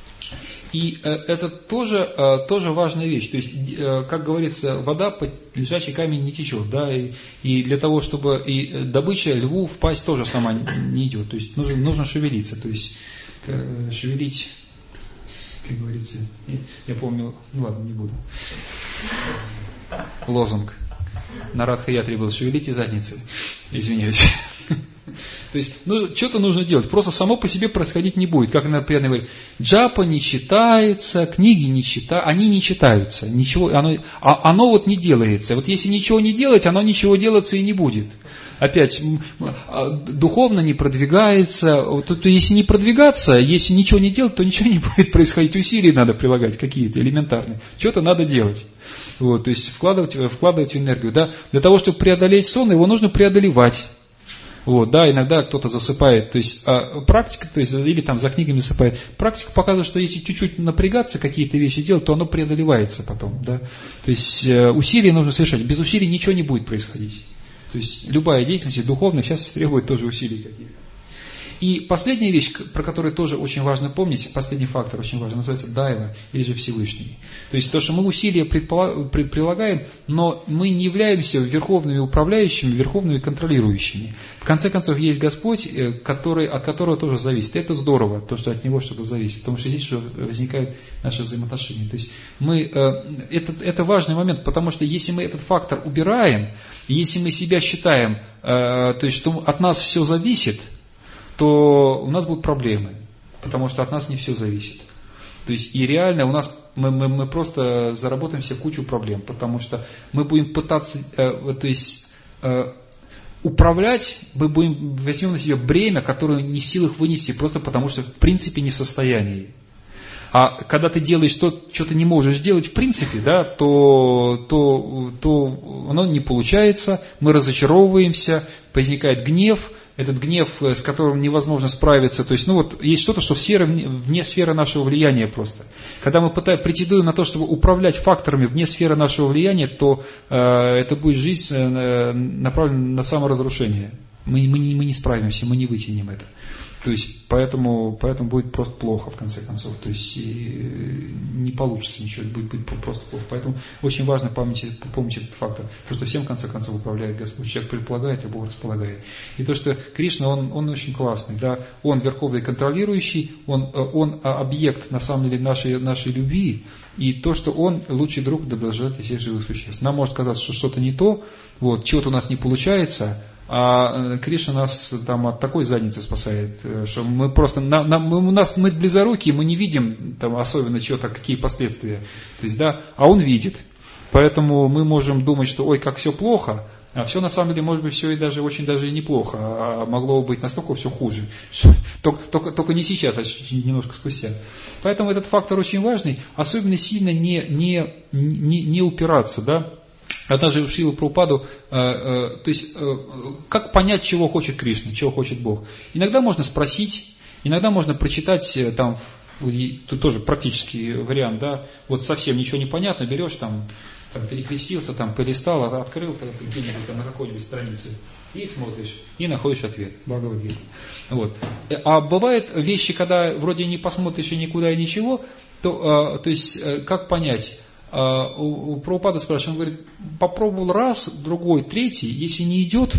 И э, это тоже, э, тоже важная вещь. То есть, э, как говорится, вода под лежачий камень не течет. Да? И, и для того, чтобы и добыча льву впасть тоже сама не идет. То есть нужно, нужно шевелиться. То есть э, шевелить, как говорится, я помню, ну ладно, не буду. Лозунг. На Радха-ятре был «Шевелите задницы». Извиняюсь. То есть, ну, что-то нужно делать. Просто само по себе происходить не будет. Как, например, говорит, джапа не читается, книги не читаются, они не читаются. Ничего, оно, а оно вот не делается. Вот если ничего не делать, оно ничего делаться и не будет. Опять, духовно не продвигается. То, то если не продвигаться, если ничего не делать, то ничего не будет происходить. Усилия надо прилагать какие-то элементарные. Что-то надо делать. Вот, то есть вкладывать, вкладывать энергию. Да? Для того, чтобы преодолеть сон, его нужно преодолевать. Вот, да, иногда кто-то засыпает, то есть а, практика, то есть, или там за книгами засыпает. Практика показывает, что если чуть-чуть напрягаться, какие-то вещи делать, то оно преодолевается потом. Да? То есть усилия нужно совершать. Без усилий ничего не будет происходить. То есть любая деятельность духовная сейчас требует тоже усилий каких-то. И последняя вещь, про которую тоже очень важно помнить, последний фактор очень важен, называется дайва, или же Всевышний. То есть то, что мы усилия прилагаем, но мы не являемся верховными управляющими, верховными контролирующими. В конце концов, есть Господь, который, от которого тоже зависит. И это здорово, то, что от Него что-то зависит, потому что здесь уже возникают наши взаимоотношения. То есть мы, это, это важный момент, потому что если мы этот фактор убираем, если мы себя считаем, то есть что от нас все зависит, то у нас будут проблемы, потому что от нас не все зависит. То есть и реально у нас мы, мы, мы просто заработаем себе кучу проблем, потому что мы будем пытаться, э, то есть э, управлять, мы будем возьмем на себя бремя, которое не в силах вынести, просто потому что в принципе не в состоянии. А когда ты делаешь то, что ты не можешь делать в принципе, да, то, то, то оно не получается, мы разочаровываемся, возникает гнев, этот гнев, с которым невозможно справиться. То есть, ну вот, есть что-то, что в сфере, вне сферы нашего влияния просто. Когда мы пытаем, претендуем на то, чтобы управлять факторами вне сферы нашего влияния, то э, это будет жизнь э, направлена на саморазрушение. Мы, мы, не, мы не справимся, мы не вытянем это. То есть, поэтому, поэтому будет просто плохо, в конце концов. То есть, не получится ничего, будет, будет просто плохо. Поэтому очень важно помнить, помнить этот фактор. То, что всем, в конце концов, управляет Господь. Человек предполагает, а Бог располагает. И то, что Кришна, он, он очень классный. Да? Он верховный контролирующий, он, он объект, на самом деле, нашей, нашей любви. И то, что он лучший друг доброжелателей всех живых существ. Нам может казаться, что что-то не то, вот, чего-то у нас не получается, а Кришна нас там от такой задницы спасает, что мы просто, на, на, мы, у нас мы близорукие, мы не видим там особенно чего-то, какие последствия. То есть, да, а он видит. Поэтому мы можем думать, что ой, как все плохо, а все на самом деле может быть все и даже очень даже и неплохо, а могло бы быть настолько все хуже. Что, только, только, только не сейчас, а немножко спустя. Поэтому этот фактор очень важный, особенно сильно не, не, не, не упираться, да. Однажды у Шрилы Прабхупаду, э, э, то есть, э, как понять, чего хочет Кришна, чего хочет Бог. Иногда можно спросить, иногда можно прочитать, э, там, тут тоже практический вариант, да, вот совсем ничего не понятно, берешь, там, там перекрестился, там, полистал, открыл где-нибудь там, на какой-нибудь странице и смотришь, и находишь ответ. Бхагавад-гита. Вот. А бывают вещи, когда вроде не посмотришь и никуда и ничего, то, э, то есть, э, как понять? У, у Прабхупады спрашивают, он говорит, попробовал раз, другой, третий, если не идет,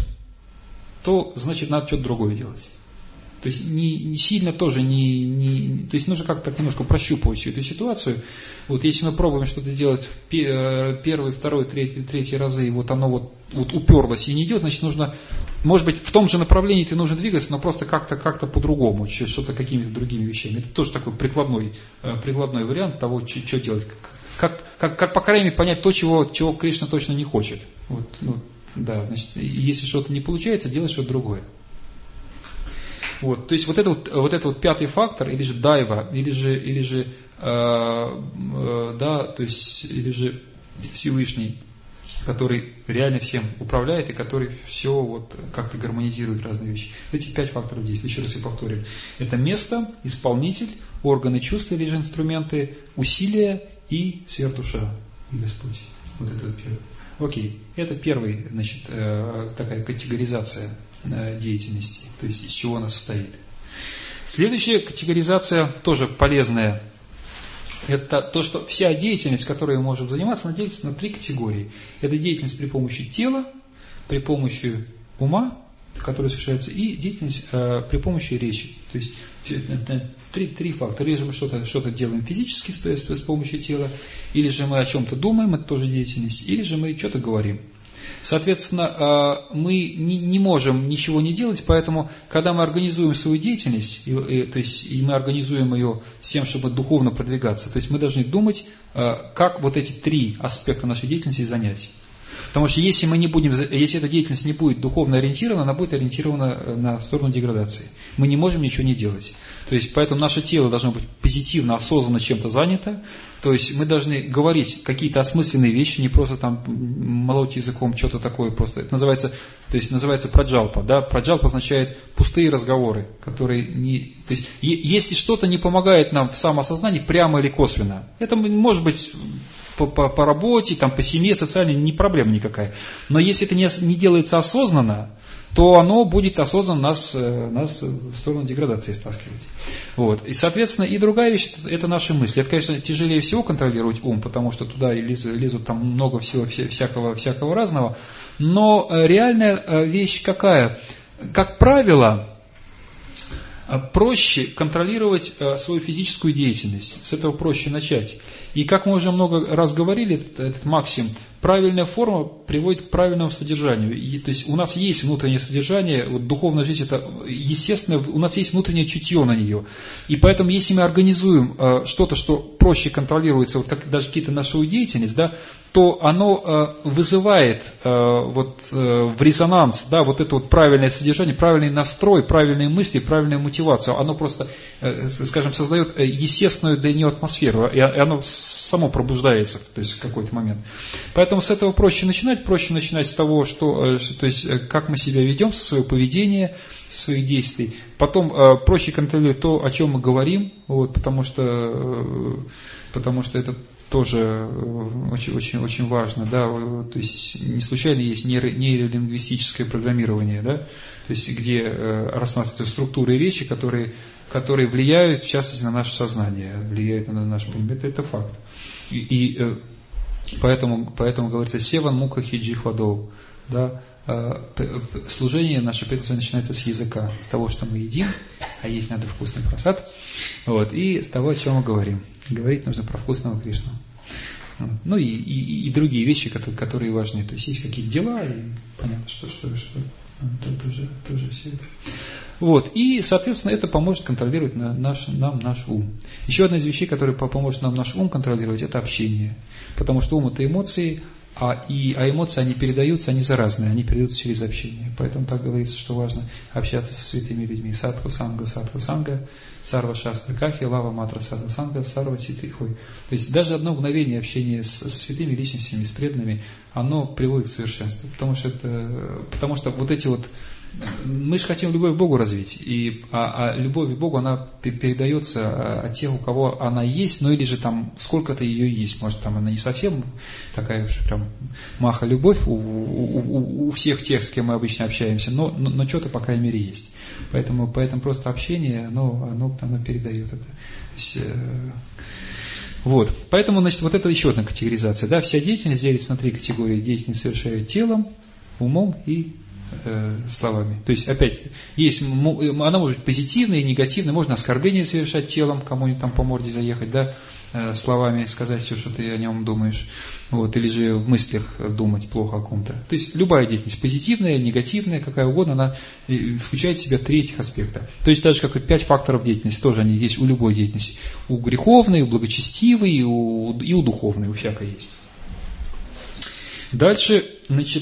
то значит надо что-то другое делать. То есть не, не сильно тоже не, не. То есть нужно как-то так немножко прощупывать всю эту ситуацию. Вот если мы пробуем что-то делать первый, второй, третий, третий разы, и вот оно вот, вот уперлось и не идет, значит нужно, может быть, в том же направлении ты нужно двигаться, но просто как-то, как-то по-другому, что-то какими-то другими вещами. Это тоже такой прикладной, прикладной вариант того, что делать. Как, как, как, по крайней мере, понять то, чего, чего Кришна точно не хочет. Вот, ну, да, значит, если что-то не получается, делай что-то другое. Вот, то есть вот это вот, вот это вот пятый фактор, или же дайва, или же, или же, э, э, да, то есть, или же Всевышний, который реально всем управляет и который все вот как-то гармонизирует разные вещи. Эти пять факторов действия, еще раз я повторю. Это место, исполнитель, органы чувств или же инструменты, усилия и сверхдуша, Господь. Вот это вот первое. Окей, это первый, значит, такая категоризация деятельности, то есть из чего она состоит. Следующая категоризация тоже полезная. Это то, что вся деятельность, которой мы можем заниматься, она делится на три категории. Это деятельность при помощи тела, при помощи ума, которая совершается, и деятельность э, при помощи речи. То есть три, три фактора. Или же мы что-то, что-то делаем физически с, с, с помощью тела, или же мы о чем-то думаем, это тоже деятельность, или же мы что-то говорим. Соответственно, мы не можем ничего не делать, поэтому, когда мы организуем свою деятельность, и, и, то есть и мы организуем ее с тем, чтобы духовно продвигаться, то есть мы должны думать, как вот эти три аспекта нашей деятельности занять. Потому что если мы не будем, если эта деятельность не будет духовно ориентирована, она будет ориентирована на сторону деградации. Мы не можем ничего не делать. То есть, поэтому наше тело должно быть позитивно, осознанно чем-то занято. То есть, мы должны говорить какие-то осмысленные вещи, не просто там молоть языком, что-то такое просто. Это называется, то есть, называется праджалпа. Да? Праджалпа означает пустые разговоры, которые не... То есть, если что-то не помогает нам в самоосознании, прямо или косвенно, это может быть... По, по, по работе, там, по семье, социальной, не проблема никакая. Но если это не, не делается осознанно, то оно будет осознанно нас, нас в сторону деградации стаскивать. Вот. И, соответственно, и другая вещь, это наши мысли. Это, конечно, тяжелее всего контролировать ум, потому что туда лезут, лезут там много всего, всякого, всякого разного. Но реальная вещь какая? Как правило, проще контролировать свою физическую деятельность. С этого проще начать. И как мы уже много раз говорили, этот, этот максим, правильная форма приводит к правильному содержанию. И, то есть у нас есть внутреннее содержание, вот духовная жизнь это естественно, у нас есть внутреннее чутье на нее. И поэтому если мы организуем э, что-то, что проще контролируется, вот как даже какие-то нашу деятельность, да, то оно э, вызывает э, вот, э, в резонанс, да, вот это вот правильное содержание, правильный настрой, правильные мысли, правильную мотивацию. Оно просто, э, скажем, создает естественную для нее атмосферу, и оно само пробуждается, то есть в какой-то момент. Поэтому с этого проще начинать, проще начинать с того, что, то есть, как мы себя ведем, со своего поведения, со своих действий. Потом э, проще контролировать то, о чем мы говорим, вот, потому что, э, потому что это тоже очень, очень, очень важно, да, то есть не случайно есть нейро, нейролингвистическое программирование, да, то есть где э, рассматриваются структуры речи, которые, которые влияют, в частности, на наше сознание, влияют на наш ум, это, это факт. И, и э, поэтому, поэтому говорится «севан мука хиджи хвадоу», да, э, служение наше прежде начинается с языка, с того, что мы едим, а есть надо вкусный просад, вот, и с того, о чем мы говорим. Говорить нужно про вкусного Кришну. Ну и, и, и другие вещи, которые, которые важны. То есть есть какие-то дела, и понятно, что, что, что это тоже, тоже все это. Вот. И, соответственно, это поможет контролировать наш, нам наш ум. Еще одна из вещей, которая поможет нам наш ум контролировать, это общение. Потому что ум – это эмоции, а, и, а эмоции, они передаются, они заразные, они передаются через общение. Поэтому так говорится, что важно общаться со святыми людьми. Садху санга, садху санга, сарва шастра кахи, лава матра садху санга, сарва ситрихой. То есть даже одно мгновение общения с, с святыми личностями, с преданными, оно приводит к совершенству. Потому что, это, потому что вот эти вот мы же хотим любовь к Богу развить, и, а, а любовь к Богу, она передается от тех, у кого она есть, ну или же там сколько-то ее есть, может там она не совсем такая уж прям маха любовь у, у, у, у всех тех, с кем мы обычно общаемся, но, но, но что-то по крайней мере есть. Поэтому, поэтому просто общение, оно, оно, оно передает это. То есть, э, вот. Поэтому, значит, вот это еще одна категоризация. Да? Вся деятельность делится на три категории. Деятельность совершает телом, умом и словами. То есть, опять, есть, она может быть позитивной и негативной, можно оскорбление совершать телом, кому-нибудь там по морде заехать, да, словами сказать все, что ты о нем думаешь, вот, или же в мыслях думать плохо о ком-то. То есть, любая деятельность, позитивная, негативная, какая угодно, она включает в себя три этих аспекта. То есть, даже как и пять факторов деятельности, тоже они есть у любой деятельности. У греховной, у благочестивой и у, и у духовной, у всякой есть. Дальше, значит,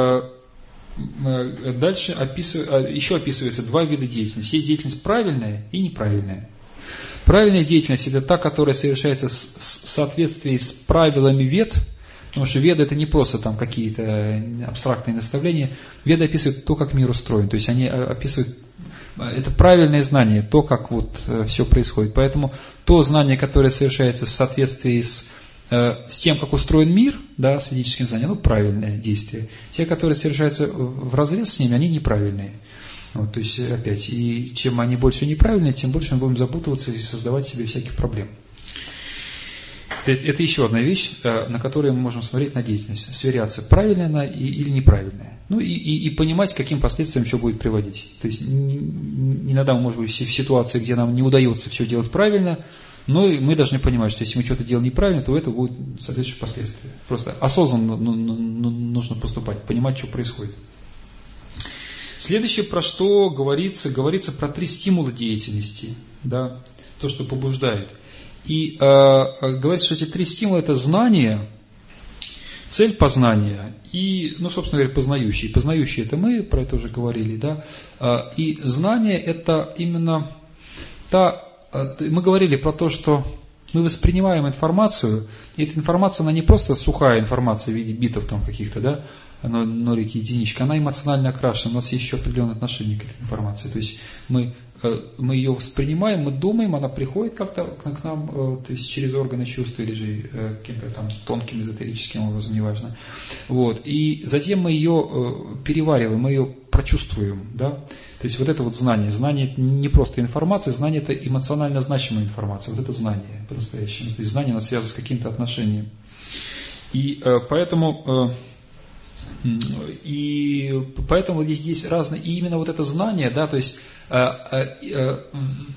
Дальше описыв... еще описывается два вида деятельности. Есть деятельность правильная и неправильная. Правильная деятельность – это та, которая совершается в соответствии с правилами вед, потому что веды – это не просто там какие-то абстрактные наставления. Веды описывают то, как мир устроен. То есть они описывают, это правильное знание, то, как вот все происходит. Поэтому то знание, которое совершается в соответствии с с тем, как устроен мир, да, с ведическим знанием, ну, правильное действие. Те, которые совершаются вразрез с ними, они неправильные. Вот, то есть, опять, и чем они больше неправильные, тем больше мы будем запутываться и создавать себе всяких проблем. Это, это еще одна вещь, на которую мы можем смотреть на деятельность. Сверяться, правильная она или неправильная. Ну, и, и, и понимать, к каким последствиям все будет приводить. То есть, иногда мы можем быть в ситуации, где нам не удается все делать правильно, но мы должны понимать, что если мы что-то делаем неправильно, то это будет соответствующие последствия. Просто осознанно нужно поступать, понимать, что происходит. Следующее, про что говорится, говорится про три стимула деятельности, да, то, что побуждает. И э, говорится, что эти три стимула – это знание, цель познания и, ну, собственно говоря, познающий. Познающий – это мы, про это уже говорили, да, и знание – это именно та... Мы говорили про то, что мы воспринимаем информацию, и эта информация, она не просто сухая информация в виде битов там каких-то, да, нолики, единички, она эмоционально окрашена, у нас есть еще определенное отношение к этой информации. То есть мы, мы ее воспринимаем, мы думаем, она приходит как-то к нам, то есть через органы чувств или же каким-то там тонким эзотерическим образом, неважно. Вот. И затем мы ее перевариваем, мы ее прочувствуем, да. То есть вот это вот знание. Знание это не просто информация, знание это эмоционально значимая информация. Вот это знание по-настоящему. То есть знание, оно связано с каким-то отношением. И э, поэтому, э, и поэтому здесь есть разные. И именно вот это знание, да, то есть э, э,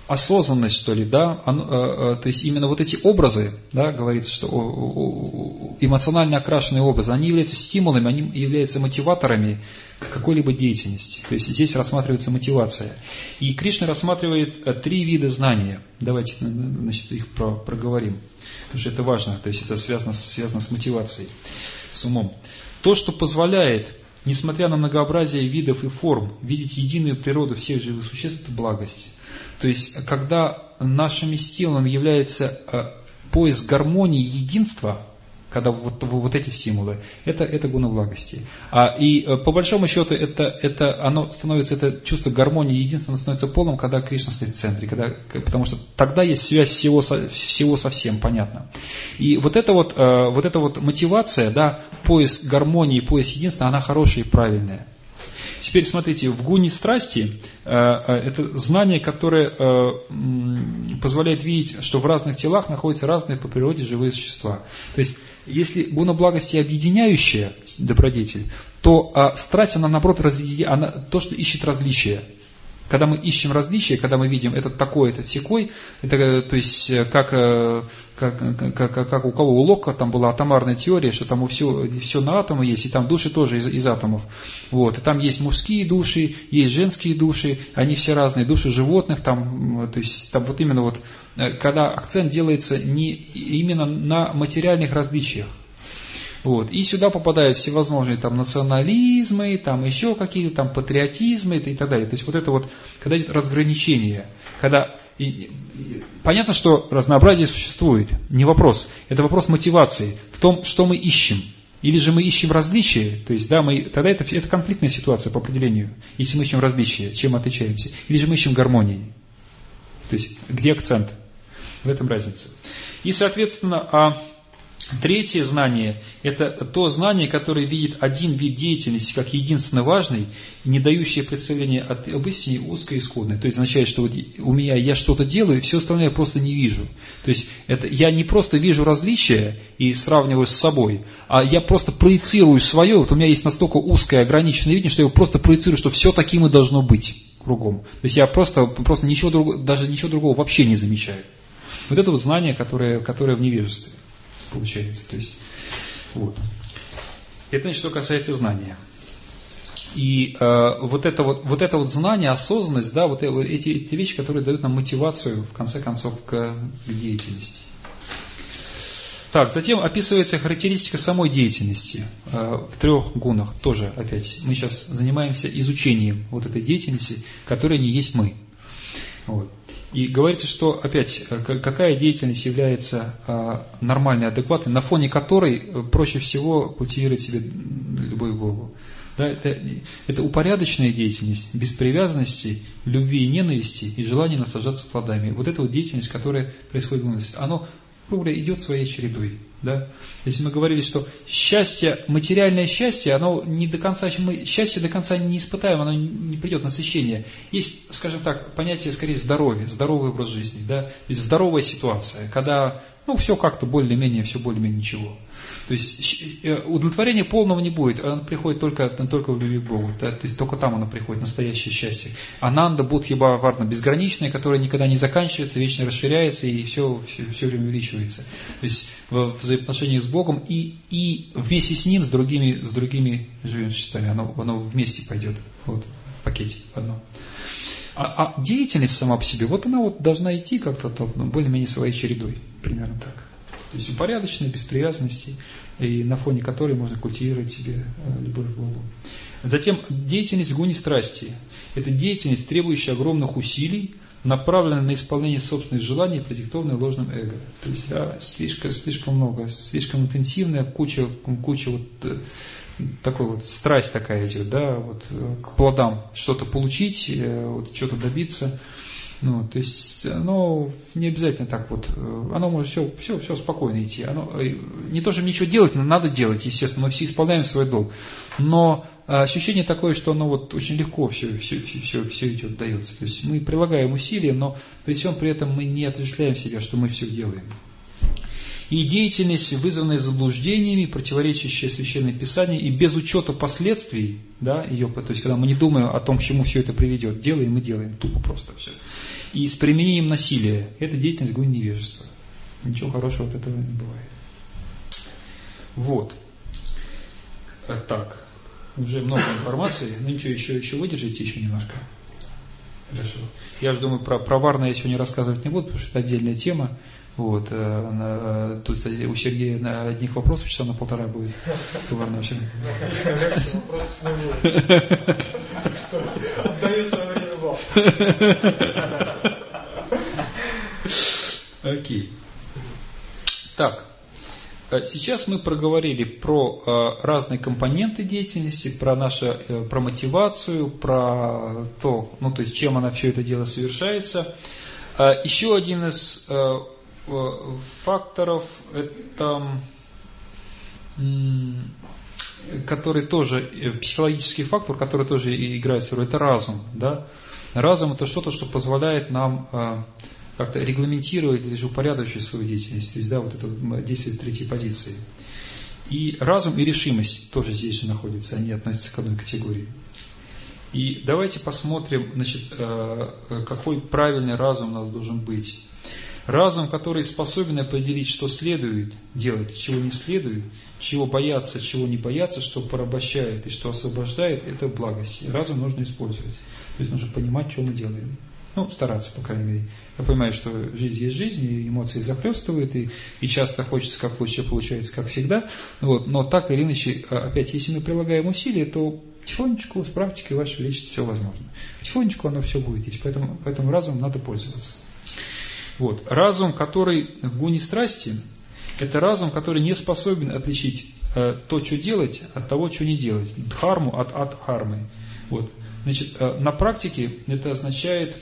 осознанность, что ли, да, оно, э, э, то есть именно вот эти образы, да, говорится, что о, о, эмоционально окрашенные образы, они являются стимулами, они являются мотиваторами к какой-либо деятельности. То есть здесь рассматривается мотивация. И Кришна рассматривает э, три вида знания. Давайте, значит, их про, проговорим, потому что это важно, то есть это связано, связано с мотивацией, с умом. То, что позволяет, несмотря на многообразие видов и форм, видеть единую природу всех живых существ, это благость. То есть, когда нашим стимулом является э, поиск гармонии, единства, когда вот, вот эти стимулы, это, это гуна благости. А, и э, по большому счету, это, это, оно становится, это чувство гармонии, единства, оно становится полным, когда Кришна стоит в центре, когда, потому что тогда есть связь всего со, всего со всем, понятно. И вот эта вот, э, вот эта вот мотивация, да, поиск гармонии, поиск единства, она хорошая и правильная. Теперь смотрите, в гуне страсти э, э, это знание, которое э, м, позволяет видеть, что в разных телах находятся разные по природе живые существа. То есть, если гуна благости объединяющая добродетель, то э, страсть, она наоборот, разъеди... она то, что ищет различия. Когда мы ищем различия, когда мы видим этот такой, этот сякой, это, то есть как, как, как, как у кого у Локка там была атомарная теория, что там все, все на атомы есть, и там души тоже из, из атомов. Вот. И там есть мужские души, есть женские души, они все разные, души животных, там, то есть там вот именно вот, когда акцент делается не именно на материальных различиях. Вот. И сюда попадают всевозможные там национализмы, там еще какие-то там патриотизмы и так далее. То есть вот это вот, когда идет разграничение, когда и, и, понятно, что разнообразие существует, не вопрос. Это вопрос мотивации в том, что мы ищем. Или же мы ищем различия, то есть да, мы, тогда это, это конфликтная ситуация по определению. Если мы ищем различия, чем отличаемся. Или же мы ищем гармонии. То есть где акцент? В этом разница. И соответственно, а третье знание – это то знание, которое видит один вид деятельности как единственно важный и не дающее представление об истине узко и исходное. То есть означает, что вот у меня я что-то делаю, и все остальное я просто не вижу. То есть это, я не просто вижу различия и сравниваю с собой, а я просто проецирую свое. Вот у меня есть настолько узкое ограниченное видение, что я просто проецирую, что все таким и должно быть кругом. То есть я просто, просто ничего другого, даже ничего другого вообще не замечаю. Вот это вот знание, которое, которое в невежестве получается. То есть, вот. Это значит, что касается знания. И э, вот, это вот, вот это вот знание, осознанность, да, вот эти, эти вещи, которые дают нам мотивацию, в конце концов, к, к деятельности. Так, затем описывается характеристика самой деятельности э, в трех гунах. Тоже, опять, мы сейчас занимаемся изучением вот этой деятельности, которая не есть мы. Вот. И говорится, что опять, какая деятельность является нормальной, адекватной, на фоне которой проще всего культивировать себе любовь к Богу. Да, это, это упорядоченная деятельность, без привязанности, любви и ненависти и желания наслаждаться плодами. Вот это вот деятельность, которая происходит в мудрости. Оно, грубо говоря, идет своей чередой. Да? Если мы говорили, что счастье, материальное счастье, оно не до конца, мы счастье до конца не испытаем, оно не придет насыщение. Есть, скажем так, понятие скорее здоровья, здоровый образ жизни, да? То есть здоровая ситуация, когда ну, все как-то более-менее, все более-менее ничего. То есть удовлетворения полного не будет, оно приходит только, только в любви к Богу, да? То есть только там оно приходит, настоящее счастье. Ананда, Будхиба, Варна, безграничное, которое никогда не заканчивается, вечно расширяется и все, все, все время увеличивается. То есть в взаимоотношениях с Богом и, и вместе с Ним, с другими, с другими живыми существами, оно, оно вместе пойдет, вот, в пакете одно. А, а деятельность сама по себе, вот она вот должна идти как-то более-менее своей чередой, примерно так. То есть упорядоченной, без привязанности, и на фоне которой можно культивировать себе любовь к Богу. Затем деятельность в гуне страсти. Это деятельность, требующая огромных усилий, направленная на исполнение собственных желаний, продиктованная ложным эго. То есть да, слишком, слишком много, слишком интенсивная, куча, куча вот такой вот страсть такая идет, да, вот к плодам что-то получить, вот что-то добиться. Ну, то есть оно не обязательно так вот, оно может все, все, все спокойно идти. Оно, не то, что ничего делать, но надо делать, естественно, мы все исполняем свой долг. Но ощущение такое, что оно вот очень легко все, все, все, все, все идет, дается. То есть мы прилагаем усилия, но при всем при этом мы не отождествляем себя, что мы все делаем. И деятельность, вызванная заблуждениями, противоречащая Священному Писанию и без учета последствий, да, ее, то есть когда мы не думаем о том, к чему все это приведет, делаем и делаем, тупо просто все. И с применением насилия, это деятельность гуни невежества. Ничего хорошего от этого не бывает. Вот. Так, уже много информации, ну ничего, еще, еще выдержите еще немножко. Хорошо. Я же думаю, про, про Варну я сегодня рассказывать не буду, потому что это отдельная тема. Вот, на, тут у Сергея на одних вопросов часа на полтора будет. Варна вообще. Отдаю свое время вам. Окей. Так, сейчас мы проговорили про разные компоненты деятельности, про нашу, про мотивацию, про то, ну то есть чем она все это дело совершается. Еще один из факторов, это, который тоже, психологический фактор, который тоже играет свою роль, это разум. Да? Разум это что-то, что позволяет нам как-то регламентировать или же упорядочить свою деятельность, то есть, да, вот это действие третьей позиции. И разум и решимость тоже здесь же находятся, они относятся к одной категории. И давайте посмотрим, значит, какой правильный разум у нас должен быть. Разум, который способен определить, что следует делать, чего не следует, чего бояться, чего не бояться, что порабощает и что освобождает, это благость. И разум нужно использовать. То есть нужно понимать, что мы делаем. Ну, стараться, по крайней мере. Я понимаю, что жизнь есть жизнь, и эмоции захлестывают, и, и часто хочется как лучше, получается, как всегда. Вот. Но так или иначе, опять, если мы прилагаем усилия, то потихонечку, с практикой, Ваше Величество, все возможно. Потихонечку оно все будет есть, поэтому, поэтому разумом надо пользоваться. Вот. Разум, который в гуне страсти, это разум, который не способен отличить э, то, что делать, от того, что не делать. Дхарму от адхармы. Вот. Значит, э, на практике это означает,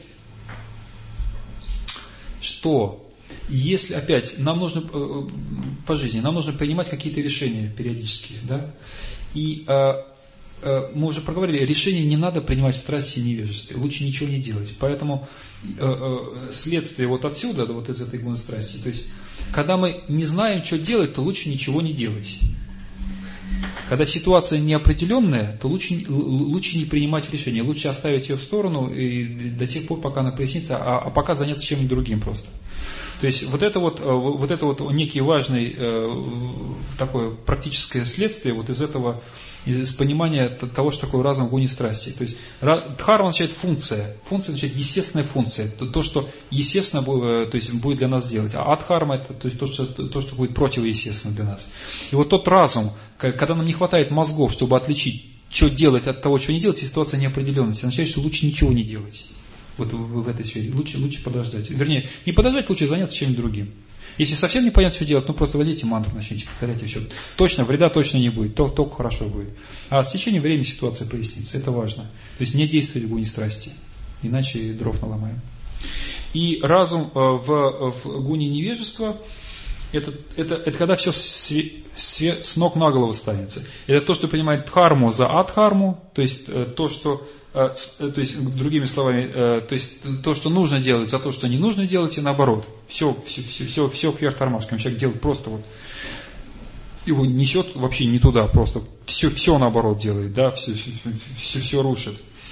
что если, опять, нам нужно э, по жизни, нам нужно принимать какие-то решения периодически, да, и э, э, мы уже проговорили, решения не надо принимать в страсти и невежестве, лучше ничего не делать. Поэтому э, э, следствие вот отсюда, вот из этой гуны страсти, то есть, когда мы не знаем, что делать, то лучше ничего не делать. Когда ситуация неопределенная, то лучше, лучше не принимать решение, лучше оставить ее в сторону и до тех пор, пока она прояснится, а, а пока заняться чем-нибудь другим просто. То есть вот это вот, вот это вот некий важный такое практическое следствие вот из этого, из понимания того, что такое разум в гуне страсти. То есть дхарма означает функция, функция означает естественная функция, то, что естественно то есть, будет для нас делать, а адхарма это то, есть, то, что, то, что будет противоестественно для нас. И вот тот разум, когда нам не хватает мозгов, чтобы отличить, что делать от того, что не делать, и ситуация неопределенности, означает, что лучше ничего не делать. Вот в, в этой сфере. Лучше, лучше подождать. Вернее, не подождать, лучше заняться чем-нибудь другим. Если совсем непонятно, что делать, ну просто возьмите мантру, начните повторять и все. Точно, вреда точно не будет, только, только хорошо будет. А с течением времени ситуация прояснится. Это важно. То есть не действовать в гуне страсти. Иначе дров наломаем. И разум в, в гуне невежества, это, это, это когда все с, с, с ног на голову станется. Это то, что принимает дхарму за адхарму, то есть то, что то есть, другими словами, то есть то, что нужно делать, за то, что не нужно делать, и наоборот. Все, все, все, все, все кверх тормашками. Человек делает просто вот, его несет вообще не туда, просто все, все наоборот делает, да, все, все, все, все рушит.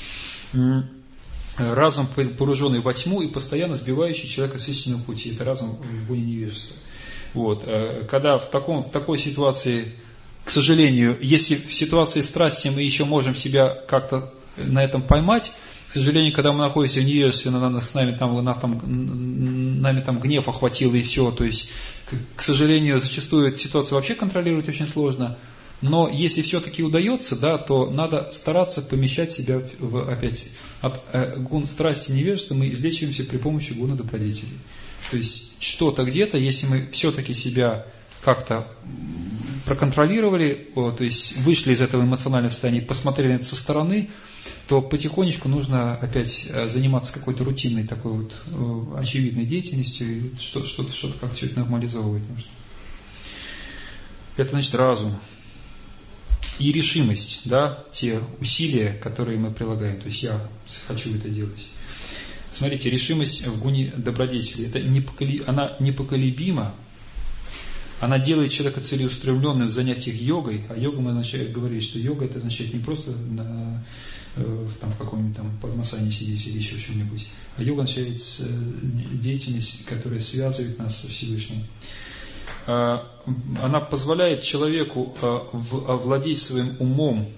Разум, погруженный во тьму и постоянно сбивающий человека с истинного пути. Это разум в гуне невежества. Вот. Когда в, таком, в такой ситуации, к сожалению, если в ситуации страсти мы еще можем себя как-то на этом поймать, к сожалению, когда мы находимся в невежестве, с нами там, нас там, нами там гнев охватил и все, то есть, к, к сожалению, зачастую эту ситуацию вообще контролировать очень сложно, но если все-таки удается, да, то надо стараться помещать себя в, опять, от э, гун страсти и невежества мы излечиваемся при помощи гуна добродетелей. То есть, что-то где-то, если мы все-таки себя как-то проконтролировали, о, то есть вышли из этого эмоционального состояния, посмотрели на это со стороны, то потихонечку нужно опять заниматься какой-то рутинной такой вот э, очевидной деятельностью, и что-то, что-то, что-то как все это нормализовывать нужно. Это значит разум. И решимость, да, те усилия, которые мы прилагаем. То есть я хочу это делать. Смотрите, решимость в гуне добродетели, это непоколи, она непоколебима, она делает человека целеустремленным в занятиях йогой, а йога мы означает, говорили, что йога это означает не просто на, в там, каком-нибудь там подмасане сидеть или еще что-нибудь, а йога означает деятельность, которая связывает нас со Всевышним. Она позволяет человеку овладеть своим умом,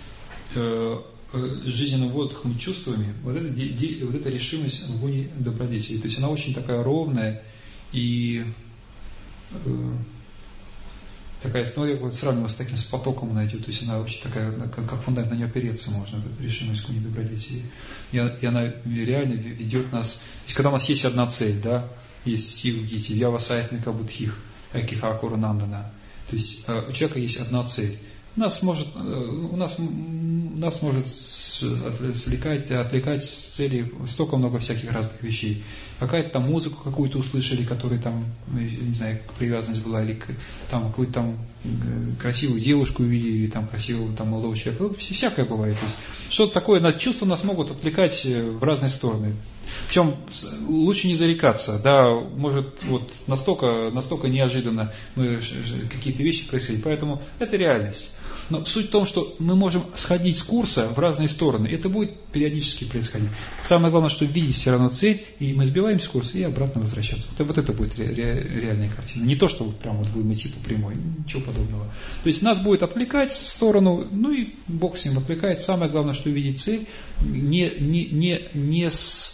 жизненным воздухом и чувствами, вот эта, вот эта решимость в гуне добродетели. То есть она очень такая ровная и э, такая, ну я вот сравниваю с таким с потоком она идет, то есть она очень такая, как, как фундамент, на нее опереться можно, эта решимость в гуне добродетели. И, и она реально ведет нас, то есть когда у нас есть одна цель, да, есть силы гити, вьявасаятмика будхих, экиха акурунандана, то есть у человека есть одна цель. Нас может, у нас, нас может отвлекать, отвлекать с цели столько много всяких разных вещей. Какая-то там музыку какую-то услышали, которая там, не знаю, привязанность была, или там какую-то там красивую девушку увидели, или там красивого там молодого человека. Ну, всякое бывает. То есть, что-то такое, чувства нас могут отвлекать в разные стороны. Причем лучше не зарекаться, да, может вот настолько, настолько неожиданно мы, какие-то вещи происходят, поэтому это реальность. Но суть в том, что мы можем сходить с курса в разные стороны, это будет периодически происходить. Самое главное, что видеть все равно цель, и мы сбиваемся с курса и обратно возвращаться. Вот, вот это будет ре, ре, реальная картина. Не то, что вот прям вот будем идти по прямой, ничего подобного. То есть нас будет отвлекать в сторону, ну и Бог с ним отвлекает. Самое главное, что видеть цель, не, не, не, не с...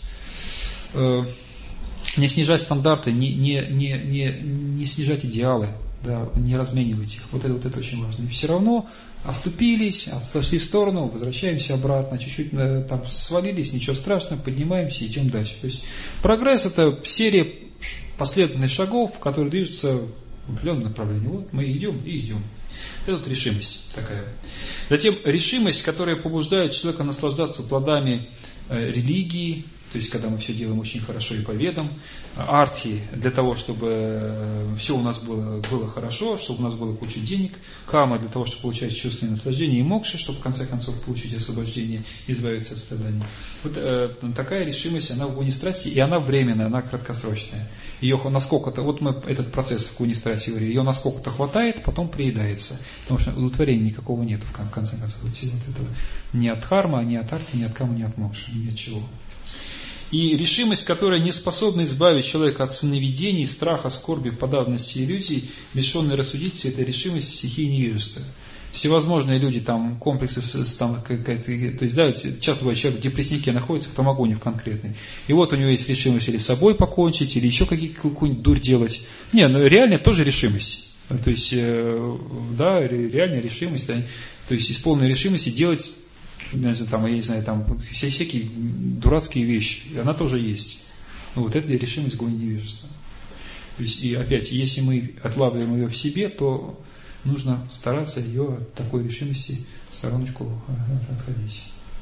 не снижать стандарты, не, не, не, не, не снижать идеалы, да, не разменивать их. Вот это, вот это очень важно. И все равно оступились, отошли в сторону, возвращаемся обратно, чуть-чуть там свалились, ничего страшного, поднимаемся и идем дальше. То есть прогресс это серия последовательных шагов, которые движутся в определенном направлении. Вот мы идем и идем. Это вот решимость такая. Затем решимость, которая побуждает человека наслаждаться плодами религии, то есть когда мы все делаем очень хорошо и по ведам, арти для того, чтобы все у нас было, было хорошо, чтобы у нас было куча денег, кама для того, чтобы получать чувственное наслаждение, и мокши, чтобы в конце концов получить освобождение, избавиться от страданий. Вот э, такая решимость, она в гуне страсти, и она временная, она краткосрочная. Ее насколько-то, вот мы этот процесс в гуне страсти говорили, ее насколько-то хватает, потом приедается, потому что удовлетворения никакого нету в конце концов вот всего этого. Ни от харма, ни от арти, ни от камы, ни от мокши, ни от чего. И решимость, которая не способна избавить человека от сновидений, страха, скорби, подавленности, иллюзий, лишенной рассудительности, это решимость стихии невежества. Всевозможные люди, там, комплексы, там, какая-то, то есть, да, часто бывает, человек в депресснике находится в тамагоне в конкретной. И вот у него есть решимость или с собой покончить, или еще какую-нибудь дурь делать. Не, ну реально тоже решимость. То есть, да, реальная решимость, да, то есть, из полной решимости делать, там, я не знаю, там, все всякие дурацкие вещи, она тоже есть. Ну, вот это решимость гуни невежества. То есть, и опять, если мы отлавливаем ее в себе, то нужно стараться ее от такой решимости в стороночку отходить.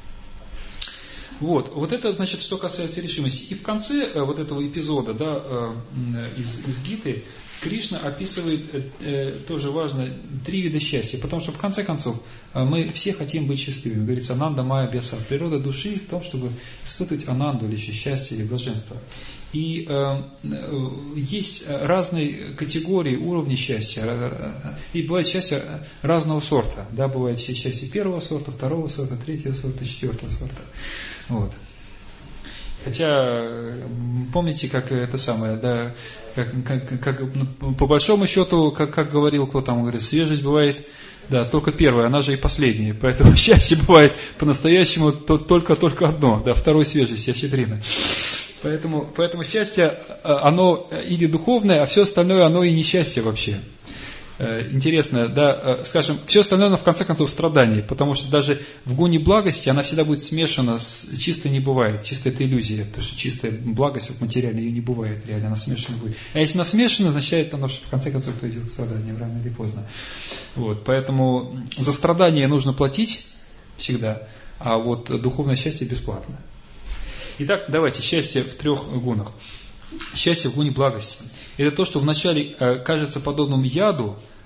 Вот, вот это, значит, что касается решимости. И в конце вот этого эпизода, да, из, из Гиты, Кришна описывает, э, тоже важно, три вида счастья, потому что в конце концов мы все хотим быть счастливыми. Говорится, ананда майя бьяса. Природа души в том, чтобы испытывать ананду, или счастье, или блаженство. И э, есть разные категории, уровни счастья. И бывает счастье разного сорта. Да, бывает счастье первого сорта, второго сорта, третьего сорта, четвертого сорта. Вот. Хотя, помните, как это самое, да, как, как, как, по большому счету, как, как говорил кто там, говорит, свежесть бывает, да, только первая, она же и последняя, поэтому счастье бывает по-настоящему только-только одно, да, второй свежесть, я щедрина. Поэтому, поэтому счастье, оно или духовное, а все остальное, оно и не счастье вообще. Интересно, да, скажем, все остальное, оно в конце концов страдание, потому что даже в гуне благости она всегда будет смешана с чисто не бывает, чисто это иллюзия, потому что чистая благость вот материальная ее не бывает, реально она смешана будет. А если она смешана, означает оно, что в конце концов придет к страданию рано или поздно. Вот, поэтому за страдание нужно платить всегда, а вот духовное счастье бесплатно. Итак, давайте, счастье в трех гунах. Счастье в гуне благости. Это то, что вначале кажется подобным яду,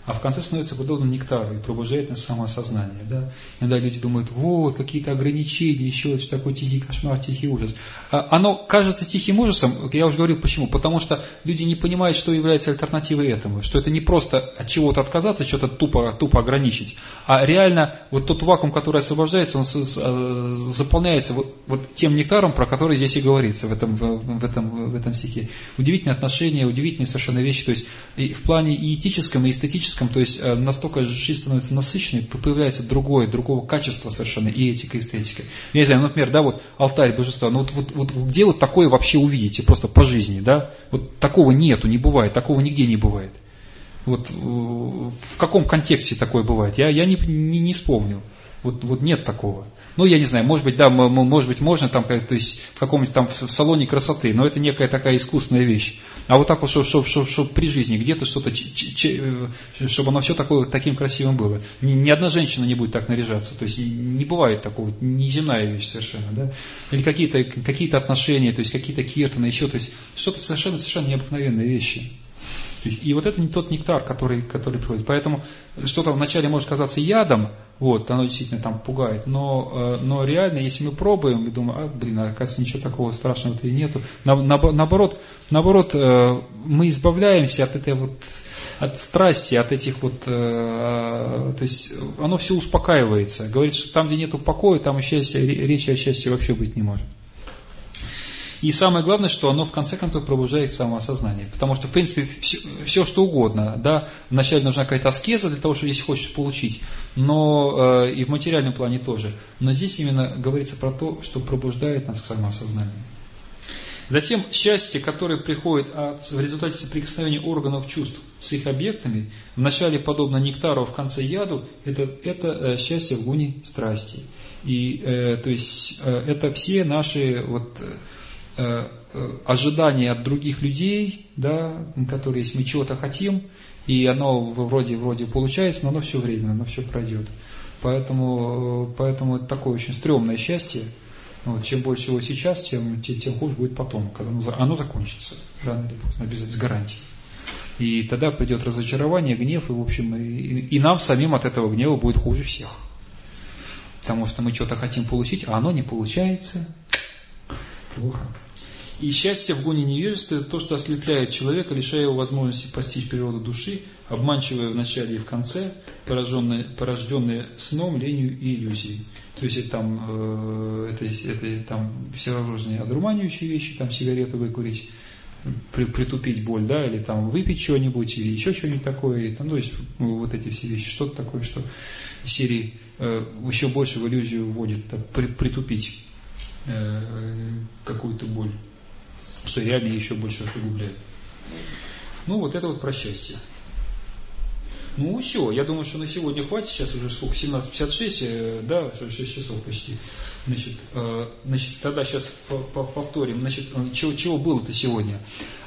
а в конце становится подобным нектару и пробуждает нас самоосознание. Да? Иногда люди думают, вот, какие-то ограничения, еще что такой тихий кошмар, тихий ужас. А оно кажется тихим ужасом, я уже говорил почему, потому что люди не понимают, что является альтернативой этому, что это не просто от чего-то отказаться, что-то тупо, тупо ограничить, а реально вот тот вакуум, который освобождается, он заполняется вот, вот тем нектаром, про который здесь и говорится в этом, в этом, в этом стихе. Удивительные отношения, удивительные совершенно вещи, то есть и в плане и этическом, и эстетическом, то есть настолько жизнь становится насыщенной, появляется другое, другого качества совершенно, и этика, и эстетика. Я не знаю, например, да, вот алтарь божества, ну вот, вот, вот где вот такое вообще увидите, просто по жизни, да, вот такого нету, не бывает, такого нигде не бывает. Вот в каком контексте такое бывает, я, я не, не, не вспомнил. Вот, вот нет такого. Ну, я не знаю, может быть, да, может быть, можно там, то есть в каком-нибудь там в салоне красоты, но это некая такая искусственная вещь. А вот так вот, чтобы, чтобы, чтобы, чтобы при жизни где-то что-то, чтобы оно все такое, таким красивым было. Ни, ни одна женщина не будет так наряжаться. То есть не бывает такого, неземная вещь совершенно, да. Или какие-то, какие-то отношения, то есть какие-то киртаны, еще, то есть что-то совершенно, совершенно необыкновенные вещи. И вот это не тот нектар, который, который приходит. Поэтому что-то вначале может казаться ядом, вот, оно действительно там пугает, но, но реально, если мы пробуем, мы думаем, а, блин, оказывается, ничего такого страшного-то и нету. На, на, наоборот, наоборот, мы избавляемся от этой вот, от страсти, от этих вот, то есть оно все успокаивается. Говорится, что там, где нету покоя, там и счастья, речи о счастье вообще быть не может. И самое главное, что оно в конце концов пробуждает самоосознание. Потому что, в принципе, все, все что угодно. Да, вначале нужна какая-то аскеза для того, чтобы если хочешь получить, но э, и в материальном плане тоже. Но здесь именно говорится про то, что пробуждает нас к самоосознанию. Затем счастье, которое приходит от, в результате соприкосновения органов чувств с их объектами, вначале подобно нектару, в конце яду, это, это э, счастье в гуне страсти. И э, то есть э, это все наши вот, ожидания от других людей, да, которые, если мы чего-то хотим, и оно вроде, вроде получается, но оно все временно, оно все пройдет. Поэтому, поэтому это такое очень стрёмное счастье. Вот, чем больше его сейчас, тем, тем хуже будет потом, когда оно, оно закончится, рано или поздно, обязательно, с гарантией. И тогда придет разочарование, гнев, и, в общем, и, и нам самим от этого гнева будет хуже всех. Потому что мы что-то хотим получить, а оно не получается. Плохо. И счастье в гуне невежества – это то, что ослепляет человека, лишая его возможности постичь природу души, обманчивое в начале и в конце, порожденное, порожденное сном, ленью и иллюзией. То есть это там, э, это, это там всевозможные одурманивающие вещи, там сигарету выкурить, при, притупить боль, да, или там выпить что-нибудь, или еще что-нибудь такое, и, там, ну, то есть вот эти все вещи, что-то такое, что из серии э, еще больше в иллюзию вводит, так, при, притупить э, какую-то боль, что реально еще больше усугубляет. Ну, вот это вот про счастье. Ну, все, я думаю, что на сегодня хватит, сейчас уже сколько, семнадцать пятьдесят шесть, да, шесть часов почти. Значит, э, значит тогда сейчас повторим, значит, чего, чего было-то сегодня?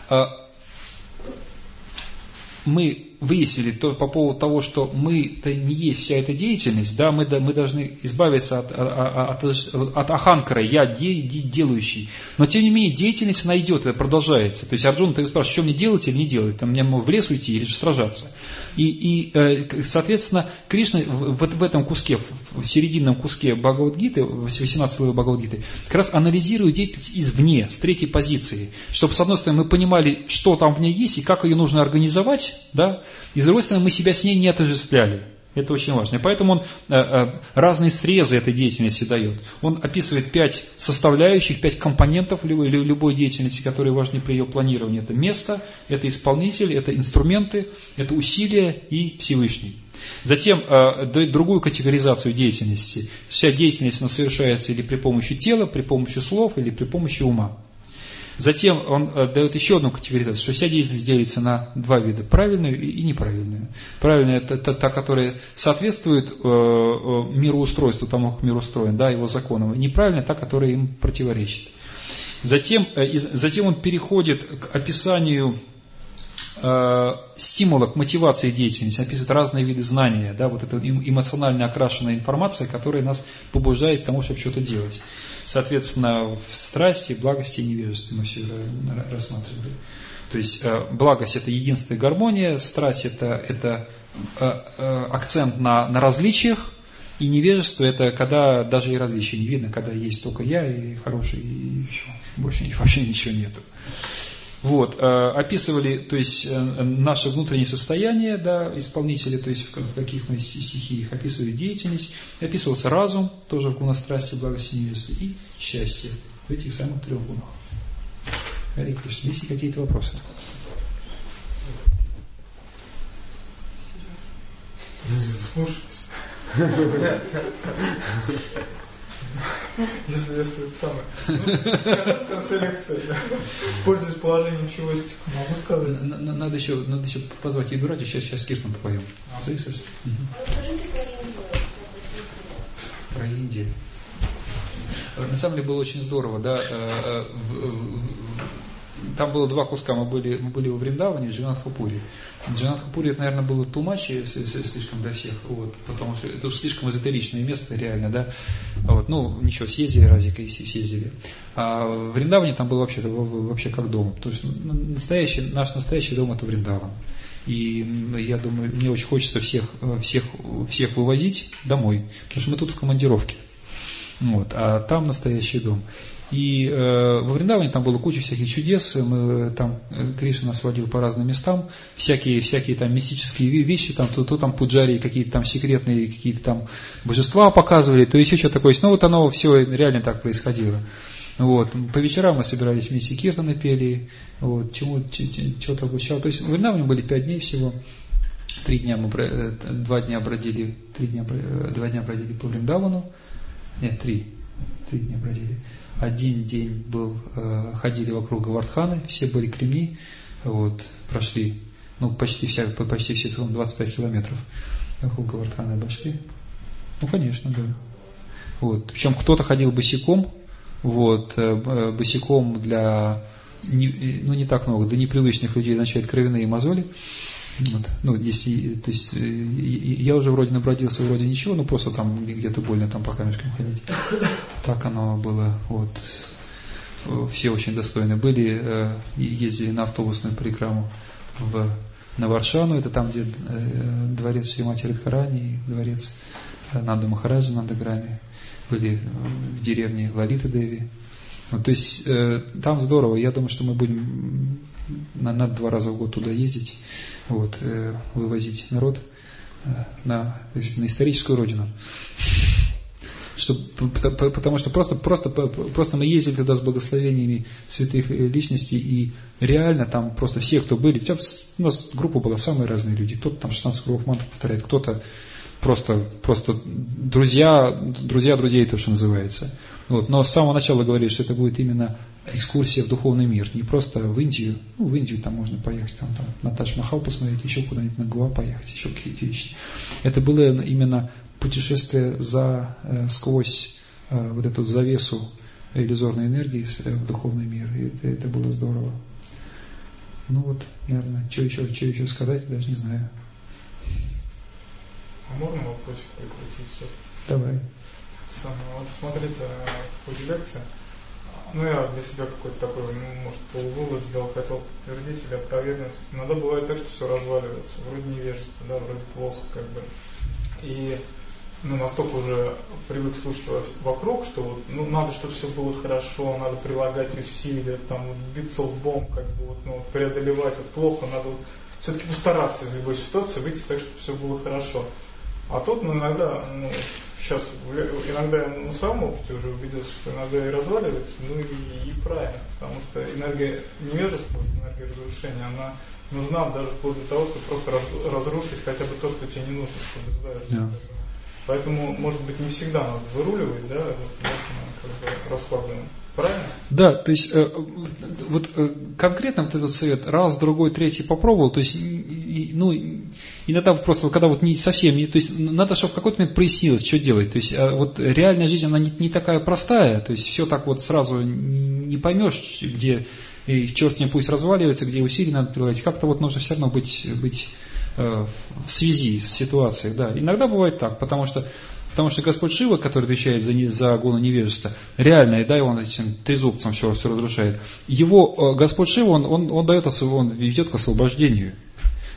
Мы выяснили то, по поводу того, что мы-то не есть вся эта деятельность, да, мы, мы должны избавиться от, от, от, от аханкара, я де, де, делающий. Но тем не менее деятельность она идет, это продолжается. То есть Арджуна ты спрашиваешь, что мне делать или не делать, там, мне в лес уйти или же сражаться. И, и соответственно, Кришна в, в этом куске, в серединном куске Бхагавад-гиты, восемнадцатой главы Бхагавад-гиты, как раз анализирует деятельность извне, с третьей позиции, чтобы, с одной стороны, мы понимали, что там в ней есть и как ее нужно организовать, да, и с другой стороны, мы себя с ней не отождествляли. Это очень важно. И поэтому он э, э, разные срезы этой деятельности дает. Он описывает пять составляющих, пять компонентов любой, любой деятельности, которые важны при ее планировании. Это место, это исполнитель, это инструменты, это усилия и Всевышний. Затем э, дает другую категоризацию деятельности. Вся деятельность она совершается или при помощи тела, при помощи слов, или при помощи ума. Затем он дает еще одну категоризацию, что вся деятельность делится на два вида, правильную и неправильную. Правильная – это та, которая соответствует э, мироустройству, тому, как мир устроен, да, его законам. И неправильная – та, которая им противоречит. Затем, э, затем он переходит к описанию э, стимула, к мотивации деятельности, описывает разные виды знания, да, вот эта эмоционально окрашенная информация, которая нас побуждает к тому, чтобы что-то делать. Соответственно, в страсти, благости и невежестве мы все рассматривали. То есть благость – это единство и гармония, страсть – это, это акцент на, на различиях, и невежество это когда даже и различий не видно, когда есть только я и хороший, и все, больше вообще ничего нету. Вот, описывали, то есть, наше внутреннее состояние, да, исполнители, то есть, в каких мы стихиях, описывали деятельность, описывался разум, тоже в гуна страсти, благости, невежества, и счастье в этих самых трех гунах. Харе Кришна, есть ли какие-то вопросы? Слушайте. Если, если это самое. Ну, сказать в конце лекции, да. Пользуясь положением чего стиха, могу сказать. Надо еще, надо еще позвать Идураджи, сейчас, сейчас Киртан попоем. А. Слышишь? Угу. Расскажите про Индию. Про Индию. На самом деле было очень здорово, да. Там было два куска, мы были, мы были во Вриндаване, в Джаганатхапуре. Джаганатхапуре, это, наверное, было too much, слишком для всех, вот, потому что это уж слишком эзотеричное место, реально, да. Вот, ну, ничего, съездили, разика и съездили. А в Вриндаване там было вообще, вообще как дома. То есть настоящий, наш настоящий дом это Вриндаван. И я думаю, мне очень хочется всех, всех, всех вывозить домой, потому что мы тут в командировке. Вот, а там настоящий дом. И э, во Вриндаване там было куча всяких чудес, мы, там Кришна нас водил по разным местам, всякие, всякие там мистические вещи, там, то, то там пуджари, какие-то там секретные какие-то там божества показывали, то еще что-то такое. Ну вот оно все реально так происходило. Вот. По вечерам мы собирались вместе, киртаны пели, вот, чему, что-то обучал. То есть в Вриндаване были пять дней всего. Три дня мы, два дня бродили, три дня, два дня бродили по Вриндавану. Нет, три. Три дня бродили. Один день был, э, ходили вокруг Говардханы, все были кремни, вот, прошли, ну, почти вся, почти все, двадцать пять километров вокруг Говардханы обошли. Ну, конечно, да. Вот. Причем кто-то ходил босиком, вот, э, босиком для, не, ну, не так много, для непривычных людей означает кровяные мозоли. Вот. Ну, если, то есть, я уже вроде набродился, вроде ничего, но просто там где-то больно там по камешкам ходить. Так оно было. Вот. Все очень достойны были. Ездили на автобусную парикраму в, на Варшану, это там, где дворец Шримати Радхарани, дворец Нанда Махараджа Нандаграми. Были в деревне Лалита Деви. Вот, то есть там здорово. Я думаю, что мы будем на, на два раза в год туда ездить. Вот, э, вывозить народ э, на, на историческую родину. Что, потому что просто, просто, просто мы ездили туда с благословениями святых личностей, и реально там просто все, кто были, у нас группа была самые разные люди. Кто-то там шестнадцать кругов мантры повторяет, кто-то просто, просто друзья, друзья друзей, то, что называется. Вот. Но с самого начала говорили, что это будет именно экскурсия в духовный мир, не просто в Индию. Ну, в Индию там можно поехать, там, там на Тадж-Махал посмотреть, еще куда-нибудь на Гоа поехать, еще какие-то вещи. Это было именно путешествие за, э, сквозь э, вот эту завесу иллюзорной энергии в духовный мир. И это, это было здорово. Ну вот, наверное, что еще, что еще сказать, даже не знаю. А можно вопросик прикрутить? Давай. Самое, вот смотрите, в ходе лекции, ну я для себя какой-то такой, ну, может, полувывод сделал, хотел подтвердить или опровергнуть. Иногда бывает так, что все разваливается, вроде невежество, да, вроде плохо, как бы. И ну, настолько уже привык слушать вокруг, что вот, ну, надо, чтобы все было хорошо, надо прилагать усилия, там, биться лбом, как бы, вот, ну, преодолевать это плохо, надо вот, все-таки постараться из любой ситуации выйти так, чтобы все было хорошо. А тут, ну, иногда, ну, сейчас, иногда я на своем опыте уже убедился, что иногда и разваливается, ну и, и правильно, потому что энергия невежества, энергия разрушения, она нужна даже вплоть до того, чтобы просто раз, разрушить хотя бы то, что тебе не нужно, чтобы избавиться. Yeah. Поэтому, может быть, не всегда надо выруливать, да, вот, как бы расслабленным. Правильно? Да, то есть э, вот э, конкретно вот этот совет раз, другой, третий попробовал, то есть и, ну иногда просто когда вот не совсем не, то есть надо, чтобы в какой-то момент прояснилось, что делать, то есть э, вот реальная жизнь она не, не такая простая, то есть все так вот сразу не поймешь, где и черт не пусть разваливается, где усилия надо прилагать, как-то вот нужно все равно быть быть э, в связи с ситуацией, да. Иногда бывает так, потому что Потому что Господь Шива, который отвечает за, за гуну невежества, реально, да, и он этим трезубцем все, все разрушает. Его Господь Шива, он, он, он дает, он ведет к освобождению.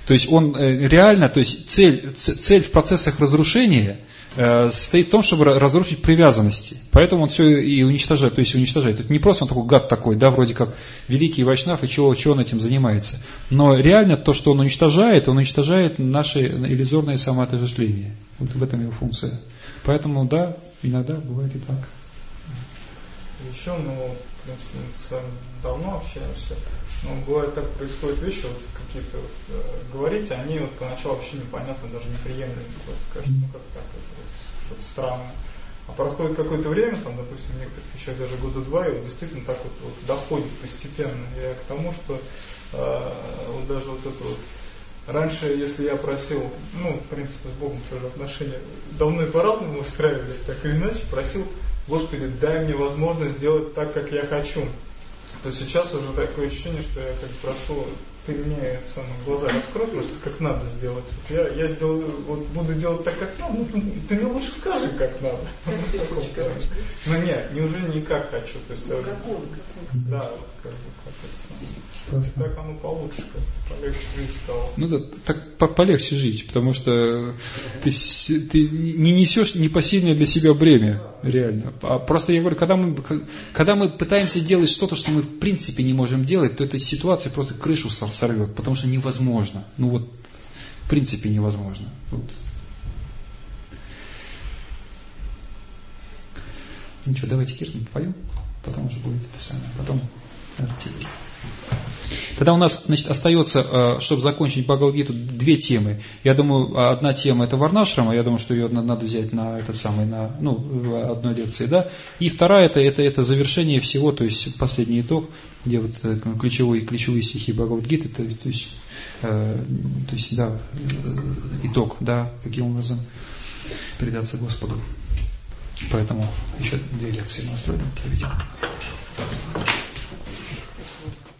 То есть он реально, то есть цель, цель в процессах разрушения состоит в том, чтобы разрушить привязанности. Поэтому он все и уничтожает. То есть уничтожает. Это не просто он такой гад такой, да, вроде как великий вайшнав, и чего, чего он этим занимается. Но реально то, что он уничтожает, он уничтожает наше иллюзорное самоотождествление. Вот в этом его функция. Поэтому, да, иногда бывает и так. Еще, ну, в принципе, мы с вами давно общаемся, но бывает так, происходят вещи, вот какие-то вот, э, говорите, они вот поначалу вообще непонятно, даже неприемлемы, просто кажется, ну как так, это вот, что-то странное. А происходит какое-то время, там, допустим, некоторых вещах даже года два, и вот действительно так вот, вот доходит постепенно. Я к тому, что э, вот даже вот это вот, раньше, если я просил, ну, в принципе, с Богом тоже отношения давно и по-разному устраивались, так или иначе, просил: Господи, дай мне возможность сделать так, как я хочу. То сейчас уже такое ощущение, что я как прошу, ты мне самое, глаза раскрой, просто как надо сделать. Вот я, я сделаю, вот буду делать так, как надо, ну, ты мне лучше скажи, как надо. Ну нет, неужели не как хочу. То есть, уже, да, вот как бы как это самое. Так оно получше, как полегче жить стало. Ну да, так по полегче жить, потому что ты, ты не несешь непосильное для себя бремя, реально. А просто я говорю, когда мы, когда мы пытаемся делать что-то, что мы в принципе не можем делать, то эта ситуация просто крышу сорвет, потому что невозможно. Ну вот, в принципе невозможно. Вот. Ничего, давайте Киртан попоем, потом уже будет это самое, потом артиллерия. Тогда у нас, значит, остается, чтобы закончить Бхагавад-гиту, две темы. Я думаю, одна тема это Варнашрама, я думаю, что ее надо взять на этот самый, на, ну, в одной лекции, да. И вторая это, это, это завершение всего, то есть последний итог, где вот ключевые, ключевые стихи Бхагавад-гиты, то, то есть, э, то есть, да, итог, да, каким образом предаться Господу. Поэтому еще две лекции мы устроим, проведем.